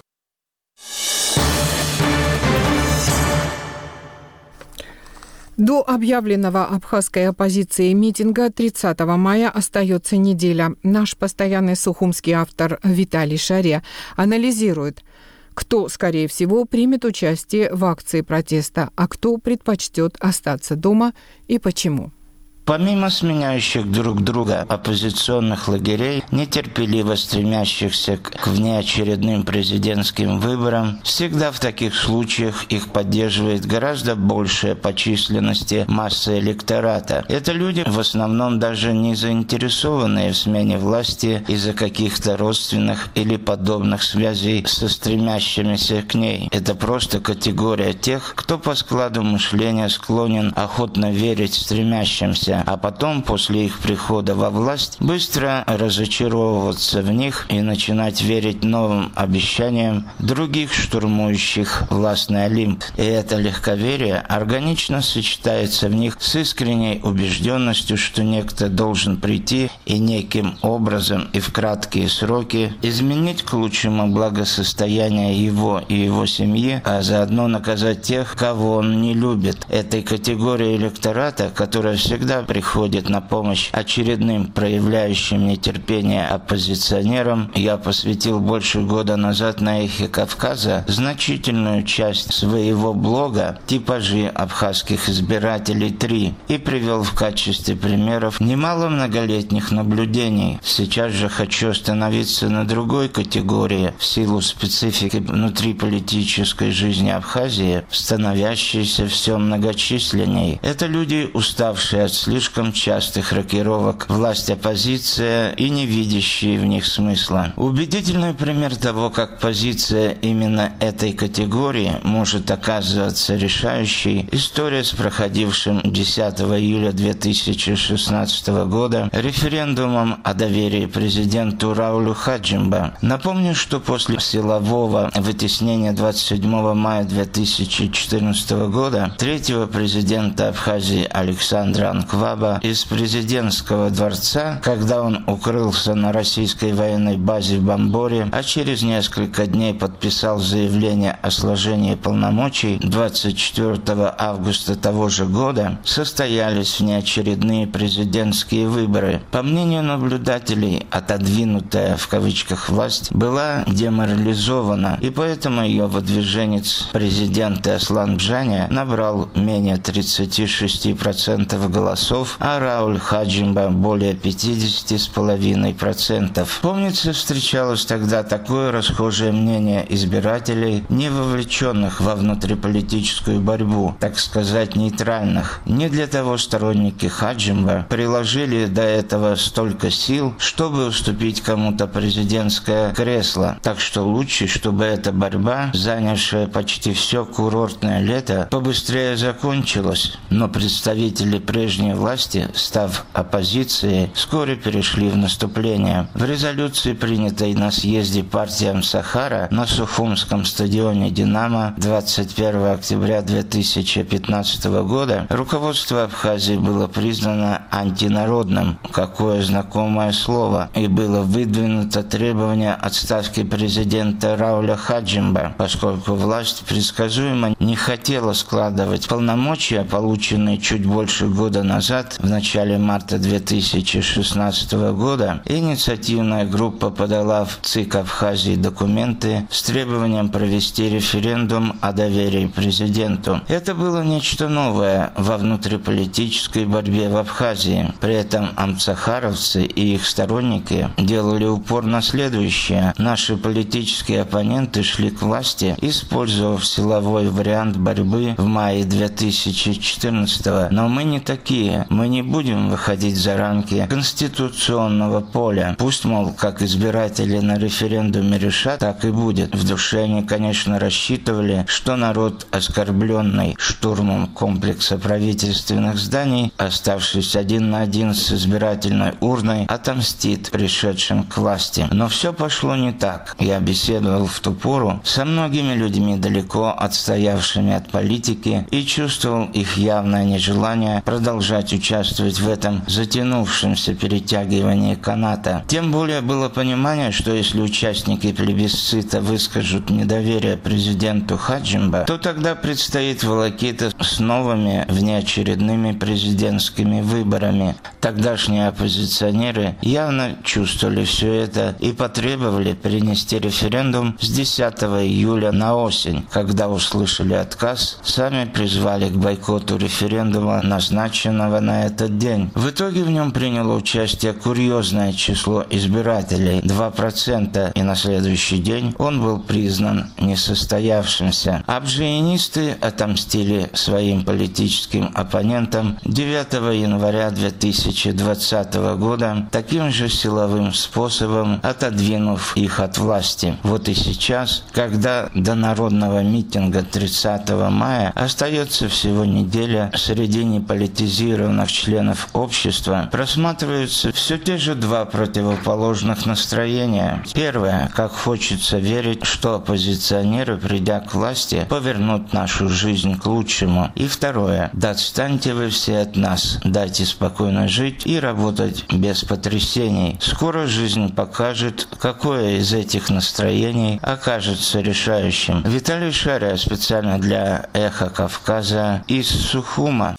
До объявленного абхазской оппозицией митинга тридцатого мая остается неделя. Наш постоянный сухумский автор Виталий Шаре анализирует, кто, скорее всего, примет участие в акции протеста, а кто предпочтет остаться дома и почему. Помимо сменяющих друг друга оппозиционных лагерей, нетерпеливо стремящихся к внеочередным президентским выборам, всегда в таких случаях их поддерживает гораздо большая по численности масса электората. Это люди, в основном даже не заинтересованные в смене власти из-за каких-то родственных или подобных связей со стремящимися к ней. Это просто категория тех, кто по складу мышления склонен охотно верить стремящимся, а потом, после их прихода во власть, быстро разочаровываться в них и начинать верить новым обещаниям других штурмующих властный Олимп. И это легковерие органично сочетается в них с искренней убежденностью, что некто должен прийти и неким образом и в краткие сроки изменить к лучшему благосостояние его и его семьи, а заодно наказать тех, кого он не любит. Этой категории электората, которая всегда приходит на помощь очередным проявляющим нетерпение оппозиционерам, я посвятил больше года назад на «Эхе Кавказа» значительную часть своего блога «Типажи абхазских избирателей три» и привел в качестве примеров немало многолетних наблюдений. Сейчас же хочу остановиться на другой категории в силу специфики внутриполитической жизни Абхазии, становящейся все многочисленней. Это люди, уставшие от слишком частых рокировок власть-оппозиция и не видящие в них смысла. Убедительный пример того, как позиция именно этой категории может оказываться решающей, история с проходившим десятого июля две тысячи шестнадцатого года референдумом о доверии президенту Раулю Хаджимба. Напомню, что после силового вытеснения двадцать седьмого мая две тысячи четырнадцатого года третьего президента Абхазии Александра Анкваба из президентского дворца, когда он укрылся на российской военной базе в Бамборе, а через несколько дней подписал заявление о сложении полномочий, двадцать четвёртого августа того же года состоялись внеочередные президентские выборы. По мнению наблюдателей, отодвинутая в кавычках власть была деморализована, и поэтому ее выдвиженец президента Аслан Бжаня набрал менее тридцати шести процентов голосов, а Рауль Хаджимба более пятидесяти с половиной процентов. Помнится, встречалось тогда такое расхожее мнение избирателей, не вовлеченных во внутриполитическую борьбу, так сказать, нейтральных. Не для того сторонники Хаджимба приложили до этого столько сил, чтобы уступить кому-то президентское кресло. Так что лучше, чтобы эта борьба, занявшая почти все курортное лето, побыстрее закончилась. Но представители прежней власти, став оппозицией, вскоре перешли в наступление. В резолюции, принятой на съезде партии Амсахара на Сухумском стадионе «Динамо» двадцать первого октября две тысячи пятнадцатого года, руководство Абхазии было признано антинародным, какое знакомое слово, и было выдвинуто требование отставки президента Рауля Хаджимба, поскольку власть предсказуемо не хотела складывать полномочия, полученные чуть больше года назад, в начале марта две тысячи шестнадцатого года, инициативная группа подала в ЦИК Абхазии документы с требованием провести референдум о доверии президенту. Это было нечто новое во внутриполитической борьбе в Абхазии. При этом амцахаровцы и их сторонники делали упор на следующее. Наши политические оппоненты шли к власти, использовав силовой вариант борьбы в мае две тысячи четырнадцатого. Но мы не такие. Мы не будем выходить за рамки конституционного поля. Пусть, мол, как избиратели на референдуме решат, так и будет. В душе они, конечно, рассчитывали, что народ, оскорбленный штурмом комплекса правительственных зданий, оставшись один на один с избирательной урной, отомстит пришедшим к власти. Но все пошло не так. Я беседовал в ту пору со многими людьми, далеко отстоявшими от политики, и чувствовал их явное нежелание продолжать участвовать в этом затянувшемся перетягивании каната. Тем более было понимание, что если участники плебисцита выскажут недоверие президенту Хаджимба, то тогда предстоит волокита с новыми внеочередными президентскими выборами. Тогдашние оппозиционеры явно чувствовали все это и потребовали перенести референдум с десятого июля на осень. Когда услышали отказ, сами призвали к бойкоту референдума, назначенного запланированного на этот день. В итоге в нем приняло участие курьезное число избирателей – два процента, и на следующий день он был признан несостоявшимся. Абжиенисты отомстили своим политическим оппонентам девятого января две тысячи двадцатого года таким же силовым способом, отодвинув их от власти. Вот и сейчас, когда до народного митинга тридцатого мая остается всего неделя, среди неполитизированных членов общества просматриваются все те же два противоположных настроения. Первое, как хочется верить, что оппозиционеры, придя к власти, повернут нашу жизнь к лучшему. И второе, да отстаньте вы все от нас, дайте спокойно жить и работать без потрясений. Скоро жизнь покажет, какое из этих настроений окажется решающим. Виталий Шария специально для «Эхо Кавказа» из Сухума.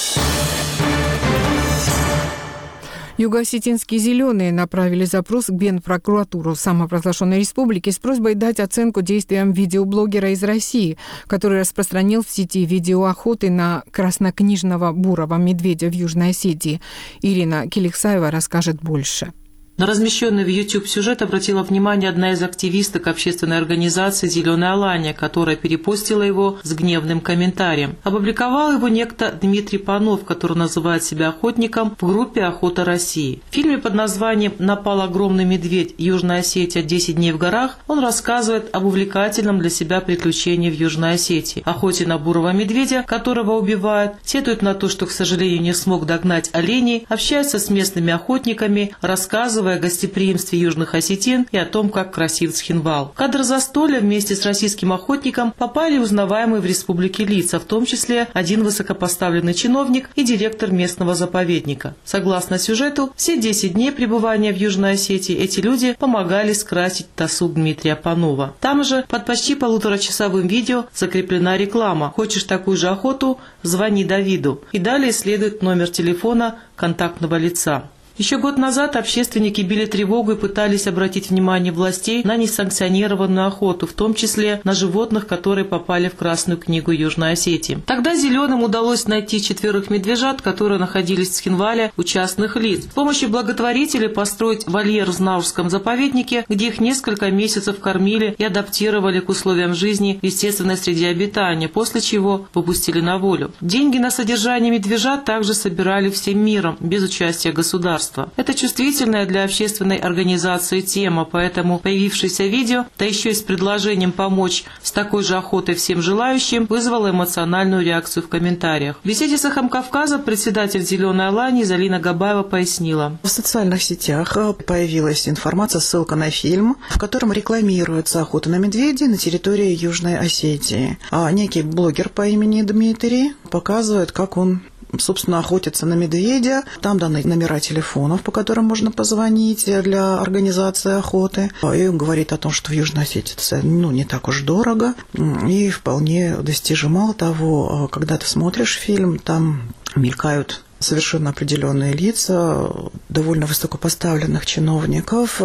Юго-осетинские «Зеленые» направили запрос к Генпрокуратуру самопровозглашенной республики с просьбой дать оценку действиям видеоблогера из России, который распространил в сети видео охоты на краснокнижного бурого медведя в Южной Осетии. Ирина Келиксаева расскажет больше. На размещенный в YouTube сюжет обратила внимание одна из активисток общественной организации «Зеленая Алания», которая перепостила его с гневным комментарием. Опубликовал его некто Дмитрий Панов, который называет себя охотником в группе «Охота России». В фильме под названием «Напал огромный медведь. Южная Осетия. десять дней в горах» он рассказывает об увлекательном для себя приключении в Южной Осетии, охоте на бурого медведя, которого убивают, сетует на то, что, к сожалению, не смог догнать оленей, общается с местными охотниками, рассказывая о гостеприимстве южных осетин и о том, как красив Цхинвал. В кадр застолья вместе с российским охотником попали узнаваемые в республике лица, в том числе один высокопоставленный чиновник и директор местного заповедника. Согласно сюжету, все десять дней пребывания в Южной Осетии эти люди помогали скрасить досуг Дмитрия Панова. Там же под почти полуторачасовым видео закреплена реклама: «Хочешь такую же охоту? Звони Давиду». И далее следует номер телефона контактного лица. Еще год назад общественники били тревогу и пытались обратить внимание властей на несанкционированную охоту, в том числе на животных, которые попали в Красную книгу Южной Осетии. Тогда «Зеленым» удалось найти четверых медвежат, которые находились в Цхинвале у частных лиц. С помощью благотворителей построить вольер в Знаурском заповеднике, где их несколько месяцев кормили и адаптировали к условиям жизни в естественной среде обитания, после чего выпустили на волю. Деньги на содержание медвежат также собирали всем миром, без участия государства. Это чувствительная для общественной организации тема, поэтому появившееся видео, да еще и с предложением помочь с такой же охотой всем желающим, вызвало эмоциональную реакцию в комментариях. В беседе с «Эхом Кавказа» председатель «Зеленой Алании» Залина Габаева пояснила. В социальных сетях появилась информация, ссылка на фильм, в котором рекламируется охота на медведей на территории Южной Осетии. А некий блогер по имени Дмитрий показывает, как он собственно, охотятся на медведя. Там даны номера телефонов, по которым можно позвонить для организации охоты. И он говорит о том, что в Южной Осетии это, ну, не так уж дорого и вполне достижимо. Мало того, когда ты смотришь фильм, там мелькают совершенно определенные лица довольно высокопоставленных чиновников,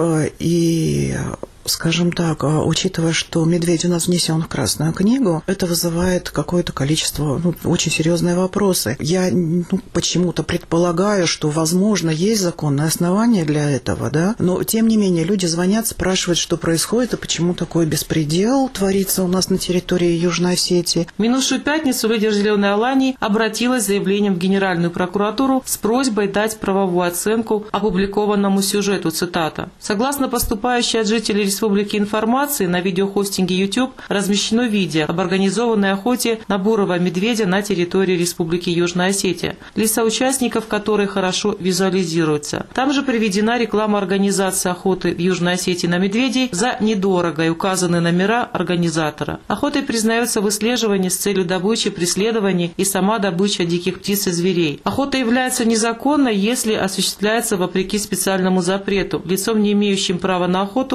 и, скажем так, учитывая, что медведь у нас внесен в Красную книгу, это вызывает какое-то количество, ну, очень серьезные вопросы. Я ну, почему-то предполагаю, что, возможно, есть законное основание для этого, да, но, тем не менее, люди звонят, спрашивают, что происходит и почему такой беспредел творится у нас на территории Южной Осетии. В минувшую пятницу лидер «Зеленой Алании» обратилась с заявлением в Генеральную прокуратуру с просьбой дать правовую оценку опубликованному сюжету, цитата. Согласно поступающей от жителей республики информации, на видеохостинге YouTube размещено видео об организованной охоте на бурого медведя на территории республики Южная Осетия, лица участников которой хорошо визуализируются. Там же приведена реклама организации охоты в Южной Осетии на медведей за недорого и указаны номера организатора. Охотой признается выслеживание с целью добычи, преследования и сама добыча диких птиц и зверей. Охота является незаконной, если осуществляется вопреки специальному запрету, лицом, не имеющим права на охоту или получающим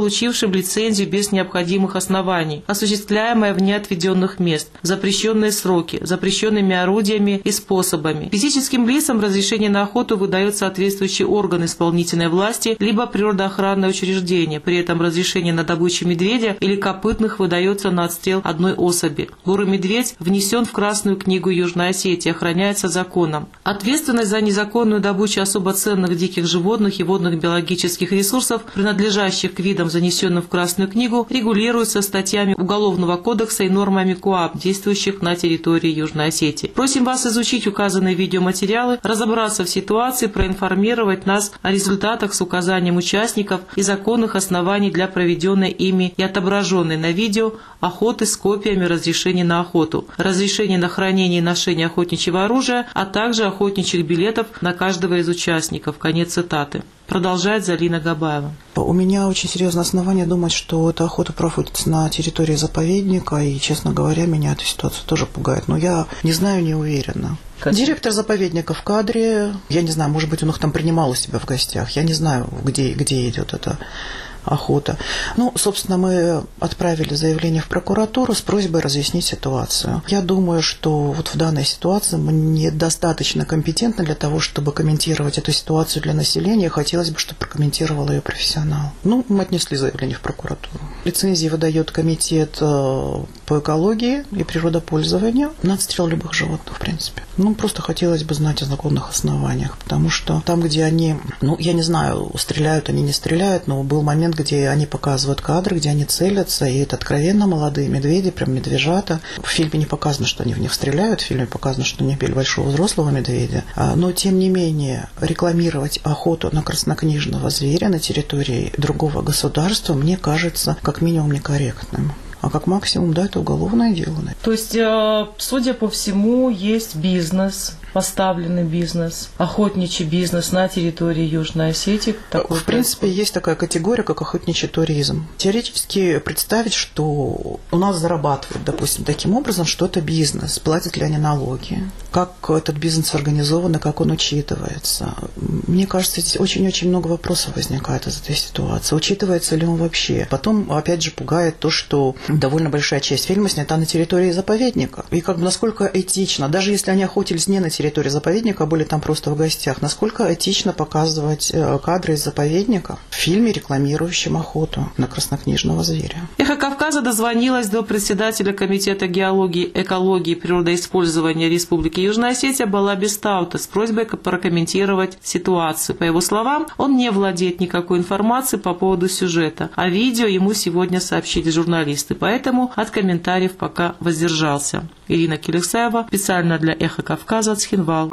получившим лицензию без необходимых оснований, осуществляемое вне отведенных мест, запрещенные сроки, запрещенными орудиями и способами. Физическим лицам разрешение на охоту выдает соответствующий орган исполнительной власти либо природоохранное учреждение. При этом разрешение на добычу медведя или копытных выдается на отстрел одной особи. Бурый медведь внесен в Красную книгу Южной Осетии, охраняется законом. Ответственность за незаконную добычу особо ценных диких животных и водных биологических ресурсов, принадлежащих к видам, занесенным в Красную книгу, регулируется статьями Уголовного кодекса и нормами КоАП, действующих на территории Южной Осетии. Просим вас изучить указанные видеоматериалы, разобраться в ситуации, проинформировать нас о результатах с указанием участников и законных оснований для проведенной ими и отображенной на видео охоты с копиями разрешений на охоту, разрешений на хранение и ношение охотничьего оружия, а также охотничьих билетов на каждого из участников. Конец цитаты. Продолжает Залина Габаева. У меня очень серьезное основание думать, что эта охота проводится на территории заповедника, и, честно говоря, меня эта ситуация тоже пугает. Но я не знаю, не уверена. Конечно. Директор заповедника в кадре, я не знаю, может быть, он их там принимал у себя в гостях, я не знаю, где, где идет эта охота. Ну, собственно, мы отправили заявление в прокуратуру с просьбой разъяснить ситуацию. Я думаю, что вот в данной ситуации мы недостаточно компетентны для того, чтобы комментировать эту ситуацию для населения. Хотелось бы, чтобы прокомментировал ее профессионал. Ну, мы отнесли заявление в прокуратуру. Лицензии выдает комитет по экологии и природопользованию на отстрел любых животных, в принципе. Ну, просто хотелось бы знать о законных основаниях, потому что там, где они, ну, я не знаю, стреляют они, не стреляют, но был момент, где они показывают кадры, где они целятся, и это откровенно молодые медведи, прям медвежата. В фильме не показано, что они в них стреляют, в фильме показано, что они били большого взрослого медведя. Но, тем не менее, рекламировать охоту на краснокнижного зверя на территории другого государства, мне кажется, как минимум некорректным. А как максимум, да, это уголовное дело. То есть, судя по всему, есть бизнес, поставленный бизнес, охотничий бизнес на территории Южной Осетии. Такой в принципе, происходит. Есть такая категория, как охотничий туризм. Теоретически представить, что у нас зарабатывают, допустим, таким образом, что это бизнес, платят ли они налоги, как этот бизнес организован и как он учитывается. Мне кажется, здесь очень-очень много вопросов возникает из этой ситуации. Учитывается ли он вообще? Потом, опять же, пугает то, что довольно большая часть фильма снята на территории заповедника. И как бы насколько этично, даже если они охотились не на территории заповедника, а были там просто в гостях, насколько этично показывать кадры из заповедника в фильме, рекламирующем охоту на краснокнижного зверя. Эхо Кавказа дозвонилась до председателя Комитета геологии, экологии и природоиспользования Республики Южная Осетия Балаби Стаута с просьбой прокомментировать ситуацию. По его словам, он не владеет никакой информацией по поводу сюжета, а видео ему сегодня сообщили журналисты, поэтому от комментариев пока воздержался. Ирина Келексаева, специально для Эхо Кавказа, Цхинвал.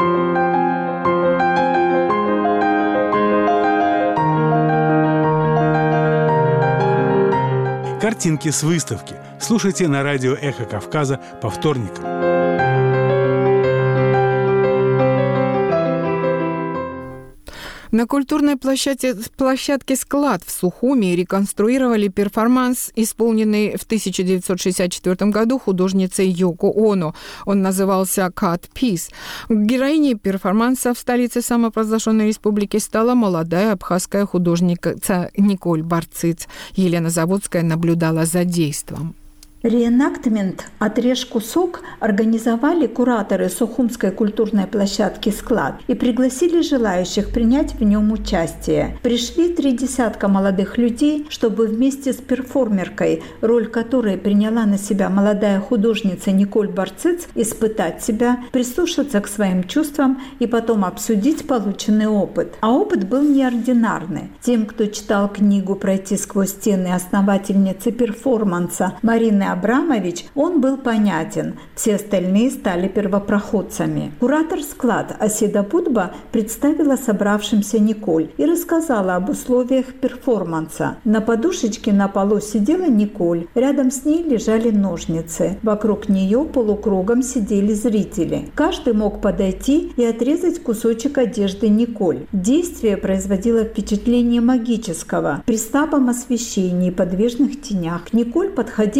Картинки с выставки слушайте на радио Эхо Кавказа по вторникам. На культурной площадке, площадке «Склад» в Сухуми реконструировали перформанс, исполненный в тысяча девятьсот шестьдесят четвёртом году художницей Йоко Оно. Он назывался «Cut Piece». Героиней перформанса в столице самопровозглашенной республики стала молодая абхазская художница Николь Барциц. Елена Заводская наблюдала за действом. Реэнактмент «Отрежь кусок» организовали кураторы Сухумской культурной площадки «Склад» и пригласили желающих принять в нем участие. Пришли три десятка молодых людей, чтобы вместе с перформеркой, роль которой приняла на себя молодая художница Николь Барциц, испытать себя, прислушаться к своим чувствам и потом обсудить полученный опыт. А опыт был неординарный. Тем, кто читал книгу «Пройти сквозь стены» основательницы перформанса Марины Абрамович, он был понятен, все остальные стали первопроходцами. Куратор «Склад» Асида Будба представила собравшимся Николь и рассказала об условиях перформанса. На подушечке на полу сидела Николь, рядом с ней лежали ножницы. Вокруг нее полукругом сидели зрители. Каждый мог подойти и отрезать кусочек одежды Николь. Действие производило впечатление магического. При слабом освещении и подвижных тенях к Николь подходили ребята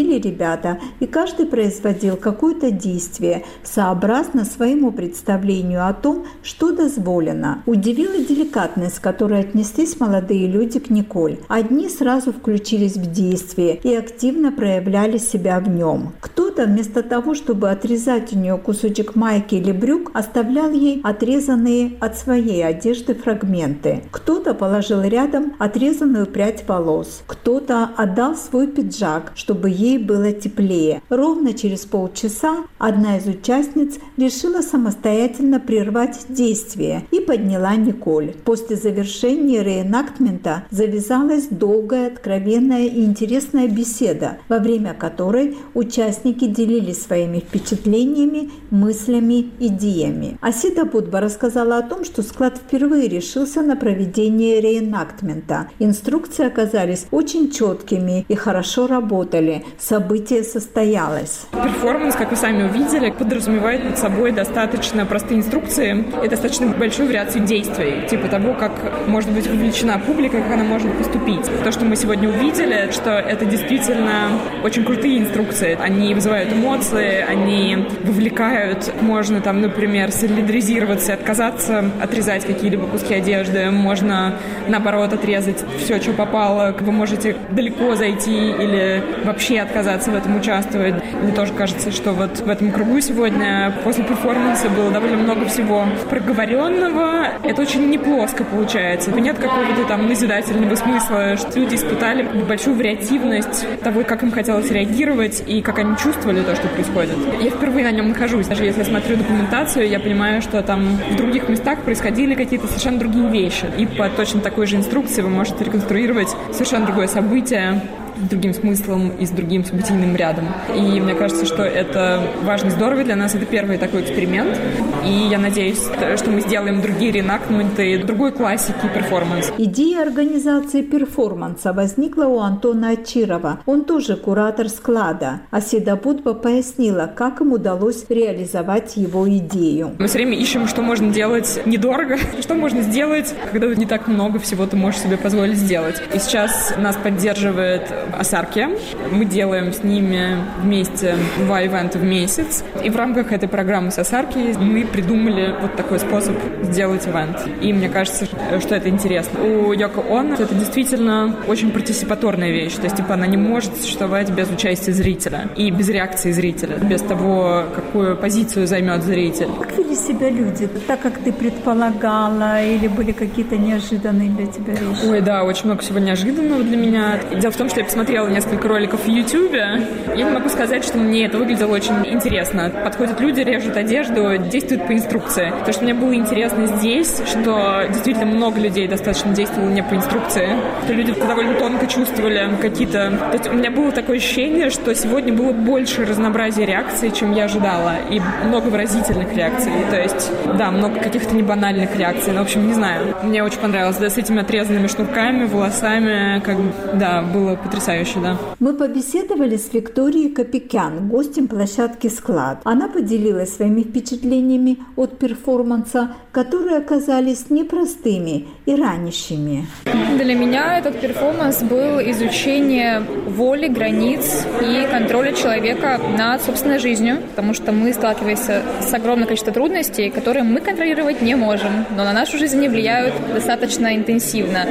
ребята, и каждый производил какое-то действие сообразно своему представлению о том, что дозволено. Удивила деликатность, с которой отнеслись молодые люди к Николь. Одни сразу включились в действие и активно проявляли себя в нем. Кто-то вместо того, чтобы отрезать у нее кусочек майки или брюк, оставлял ей отрезанные от своей одежды фрагменты. Кто-то положил рядом отрезанную прядь волос. Кто-то отдал свой пиджак, чтобы ей было теплее. Ровно через полчаса одна из участниц решила самостоятельно прервать действие и подняла Николь. После завершения реэнактмента завязалась долгая, откровенная и интересная беседа, во время которой участники делились своими впечатлениями, мыслями, идеями. Асида Будба рассказала о том, что склад впервые решился на проведение реэнактмента. Инструкции оказались очень четкими и хорошо работали. Событие состоялось. Перформанс, как вы сами увидели, подразумевает под собой достаточно простые инструкции и достаточно большую вариацию действий, типа того, как может быть вовлечена публика, как она может поступить. То, что мы сегодня увидели, что это действительно очень крутые инструкции. Они вызывают эмоции, они вовлекают. Можно там, например, солидаризироваться, отказаться, отрезать какие-либо куски одежды. Можно, наоборот, отрезать все, что попало. Вы можете далеко зайти или вообще отказаться в этом участвовать. Мне тоже кажется, что вот в этом кругу сегодня после перформанса было довольно много всего проговоренного. Это очень неплоско получается. Нет какого-то там назидательного смысла, что люди испытали большую вариативность того, как им хотелось реагировать и как они чувствовали то, что происходит. Я впервые на нем нахожусь. Даже если я смотрю документацию, я понимаю, что там в других местах происходили какие-то совершенно другие вещи. И по точно такой же инструкции вы можете реконструировать совершенно другое событие с другим смыслом и с другим событийным рядом. И мне кажется, что это важно и здорово для нас. Это первый такой эксперимент. И я надеюсь, что мы сделаем другие рeenactmenты, другой классики перформанс. Идея организации перформанса возникла у Антона Ачирова. Он тоже куратор склада. Асида Будба пояснила, как им удалось реализовать его идею. Мы все время ищем, что можно делать недорого, что можно сделать, когда не так много всего ты можешь себе позволить сделать. И сейчас нас поддерживает Асарки. Мы делаем с ними вместе два ивента в месяц. И в рамках этой программы с Асарки мы придумали вот такой способ сделать ивент. И мне кажется, что это интересно. У Йоко Оно это действительно очень партисипаторная вещь. То есть, типа, она не может существовать без участия зрителя и без реакции зрителя, без того, какую позицию займет зритель. Как вели себя люди? Так, как ты предполагала, или были какие-то неожиданные для тебя вещи? Ой, да, очень много всего неожиданного для меня. Дело в том, что я посмотрела несколько роликов в Ютубе. Я не могу сказать, что мне это выглядело очень интересно. Подходят люди, режут одежду, действуют по инструкции. То, что мне было интересно здесь, что действительно много людей достаточно действовало не по инструкции. Что люди довольно тонко чувствовали какие-то... То есть у меня было такое ощущение, что сегодня было больше разнообразия реакций, чем я ожидала. И много выразительных реакций. То есть, да, много каких-то небанальных реакций. Но, в общем, не знаю. Мне очень понравилось. Да, с этими отрезанными шнурками, волосами. Как, да, было потрясающе. Да. Мы побеседовали с Викторией Капикян, гостем площадки «Склад». Она поделилась своими впечатлениями от перформанса, которые оказались непростыми и ранящими. Для меня этот перформанс был изучение воли, границ и контроля человека над собственной жизнью, потому что мы сталкиваемся с огромным количеством трудностей, которые мы контролировать не можем, но на нашу жизнь они влияют достаточно интенсивно.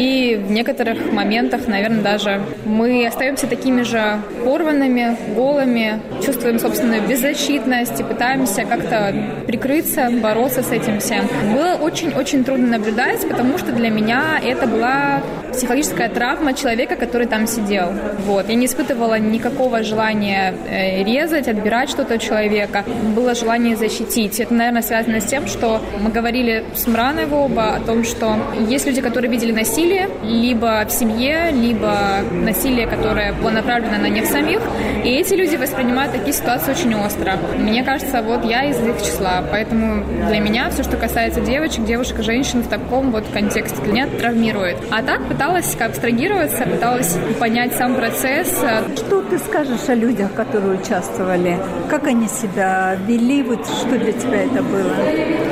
И в некоторых моментах, наверное, даже мы остаемся такими же порванными, голыми, чувствуем собственную беззащитность и пытаемся как-то прикрыться, бороться с этим всем. Было очень-очень трудно наблюдать, потому что для меня это была психологическая травма человека, который там сидел. Вот. Я не испытывала никакого желания резать, отбирать что-то у человека. Было желание защитить. Это, наверное, связано с тем, что мы говорили с Мраной оба о том, что есть люди, которые видели насилие либо в семье, либо насилие, которое было направлено на них самих, и эти люди воспринимают такие ситуации очень остро. Мне кажется, вот я из их числа, поэтому для меня все, что касается девочек, девушек и женщин в таком вот контексте, для меня травмирует. А так пыталась абстрагироваться, пыталась понять сам процесс. Что ты скажешь о людях, которые участвовали? Как они себя вели? Вот что для тебя это было?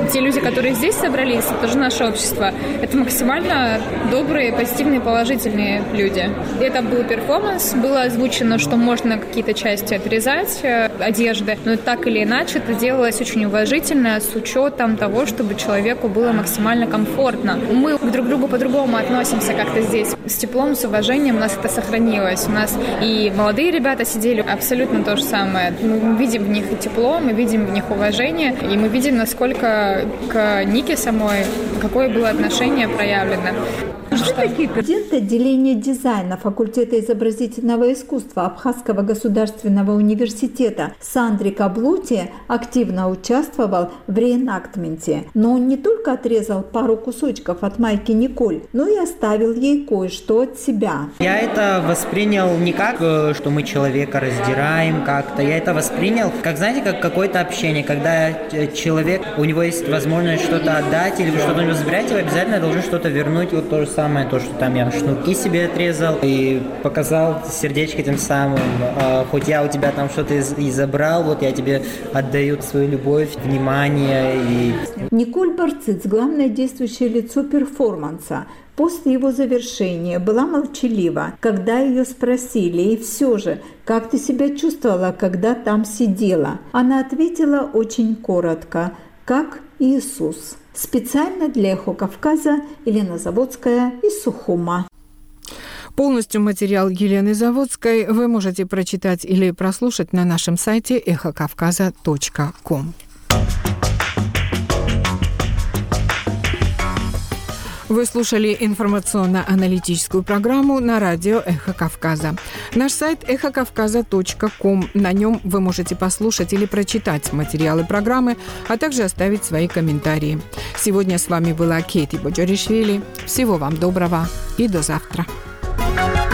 те люди, которые здесь собрались, это же наше общество, это максимально добрые, позитивные, положительные люди. Это был перформанс, было озвучено, что можно какие-то части отрезать одежды, но так или иначе это делалось очень уважительно, с учетом того, чтобы человеку было максимально комфортно. Мы друг к другу по-другому относимся как-то здесь. С теплом, с уважением у нас это сохранилось. У нас и молодые ребята сидели абсолютно то же самое. Мы видим в них и тепло, мы видим в них уважение, и мы видим, насколько к Нике самой, какое было отношение проявлено. Студент отделения дизайна факультета изобразительного искусства Абхазского государственного университета Сандри Каблути активно участвовал в реэнактменте. Но он не только отрезал пару кусочков от майки Николь, но и оставил ей кое-что от себя. Я это воспринял не как, что мы человека раздираем как-то. Я это воспринял, как, знаете, как какое-то общение. Когда человек, у него есть возможность что-то отдать или что-то у него забирать, вы обязательно должны что-то вернуть. Вот то же самое. То, что там я шнурки себе отрезал и показал сердечко тем самым. А, хоть я у тебя там что-то и, и забрал, вот я тебе отдаю свою любовь, внимание. И... Николь Барциц, главное действующее лицо перформанса, после его завершения была молчалива, когда ее спросили, и все же, как ты себя чувствовала, когда там сидела? Она ответила очень коротко, как Иисус. Специально для «Эхо Кавказа» Елена Заводская из Сухума. Полностью материал Елены Заводской вы можете прочитать или прослушать на нашем сайте эхо кавказа точка ком. Вы слушали информационно-аналитическую программу на радио «Эхо Кавказа». Наш сайт эхо кавказа точка ком. На нем вы можете послушать или прочитать материалы программы, а также оставить свои комментарии. Сегодня с вами была Кейти Боджоришвили. Всего вам доброго и до завтра.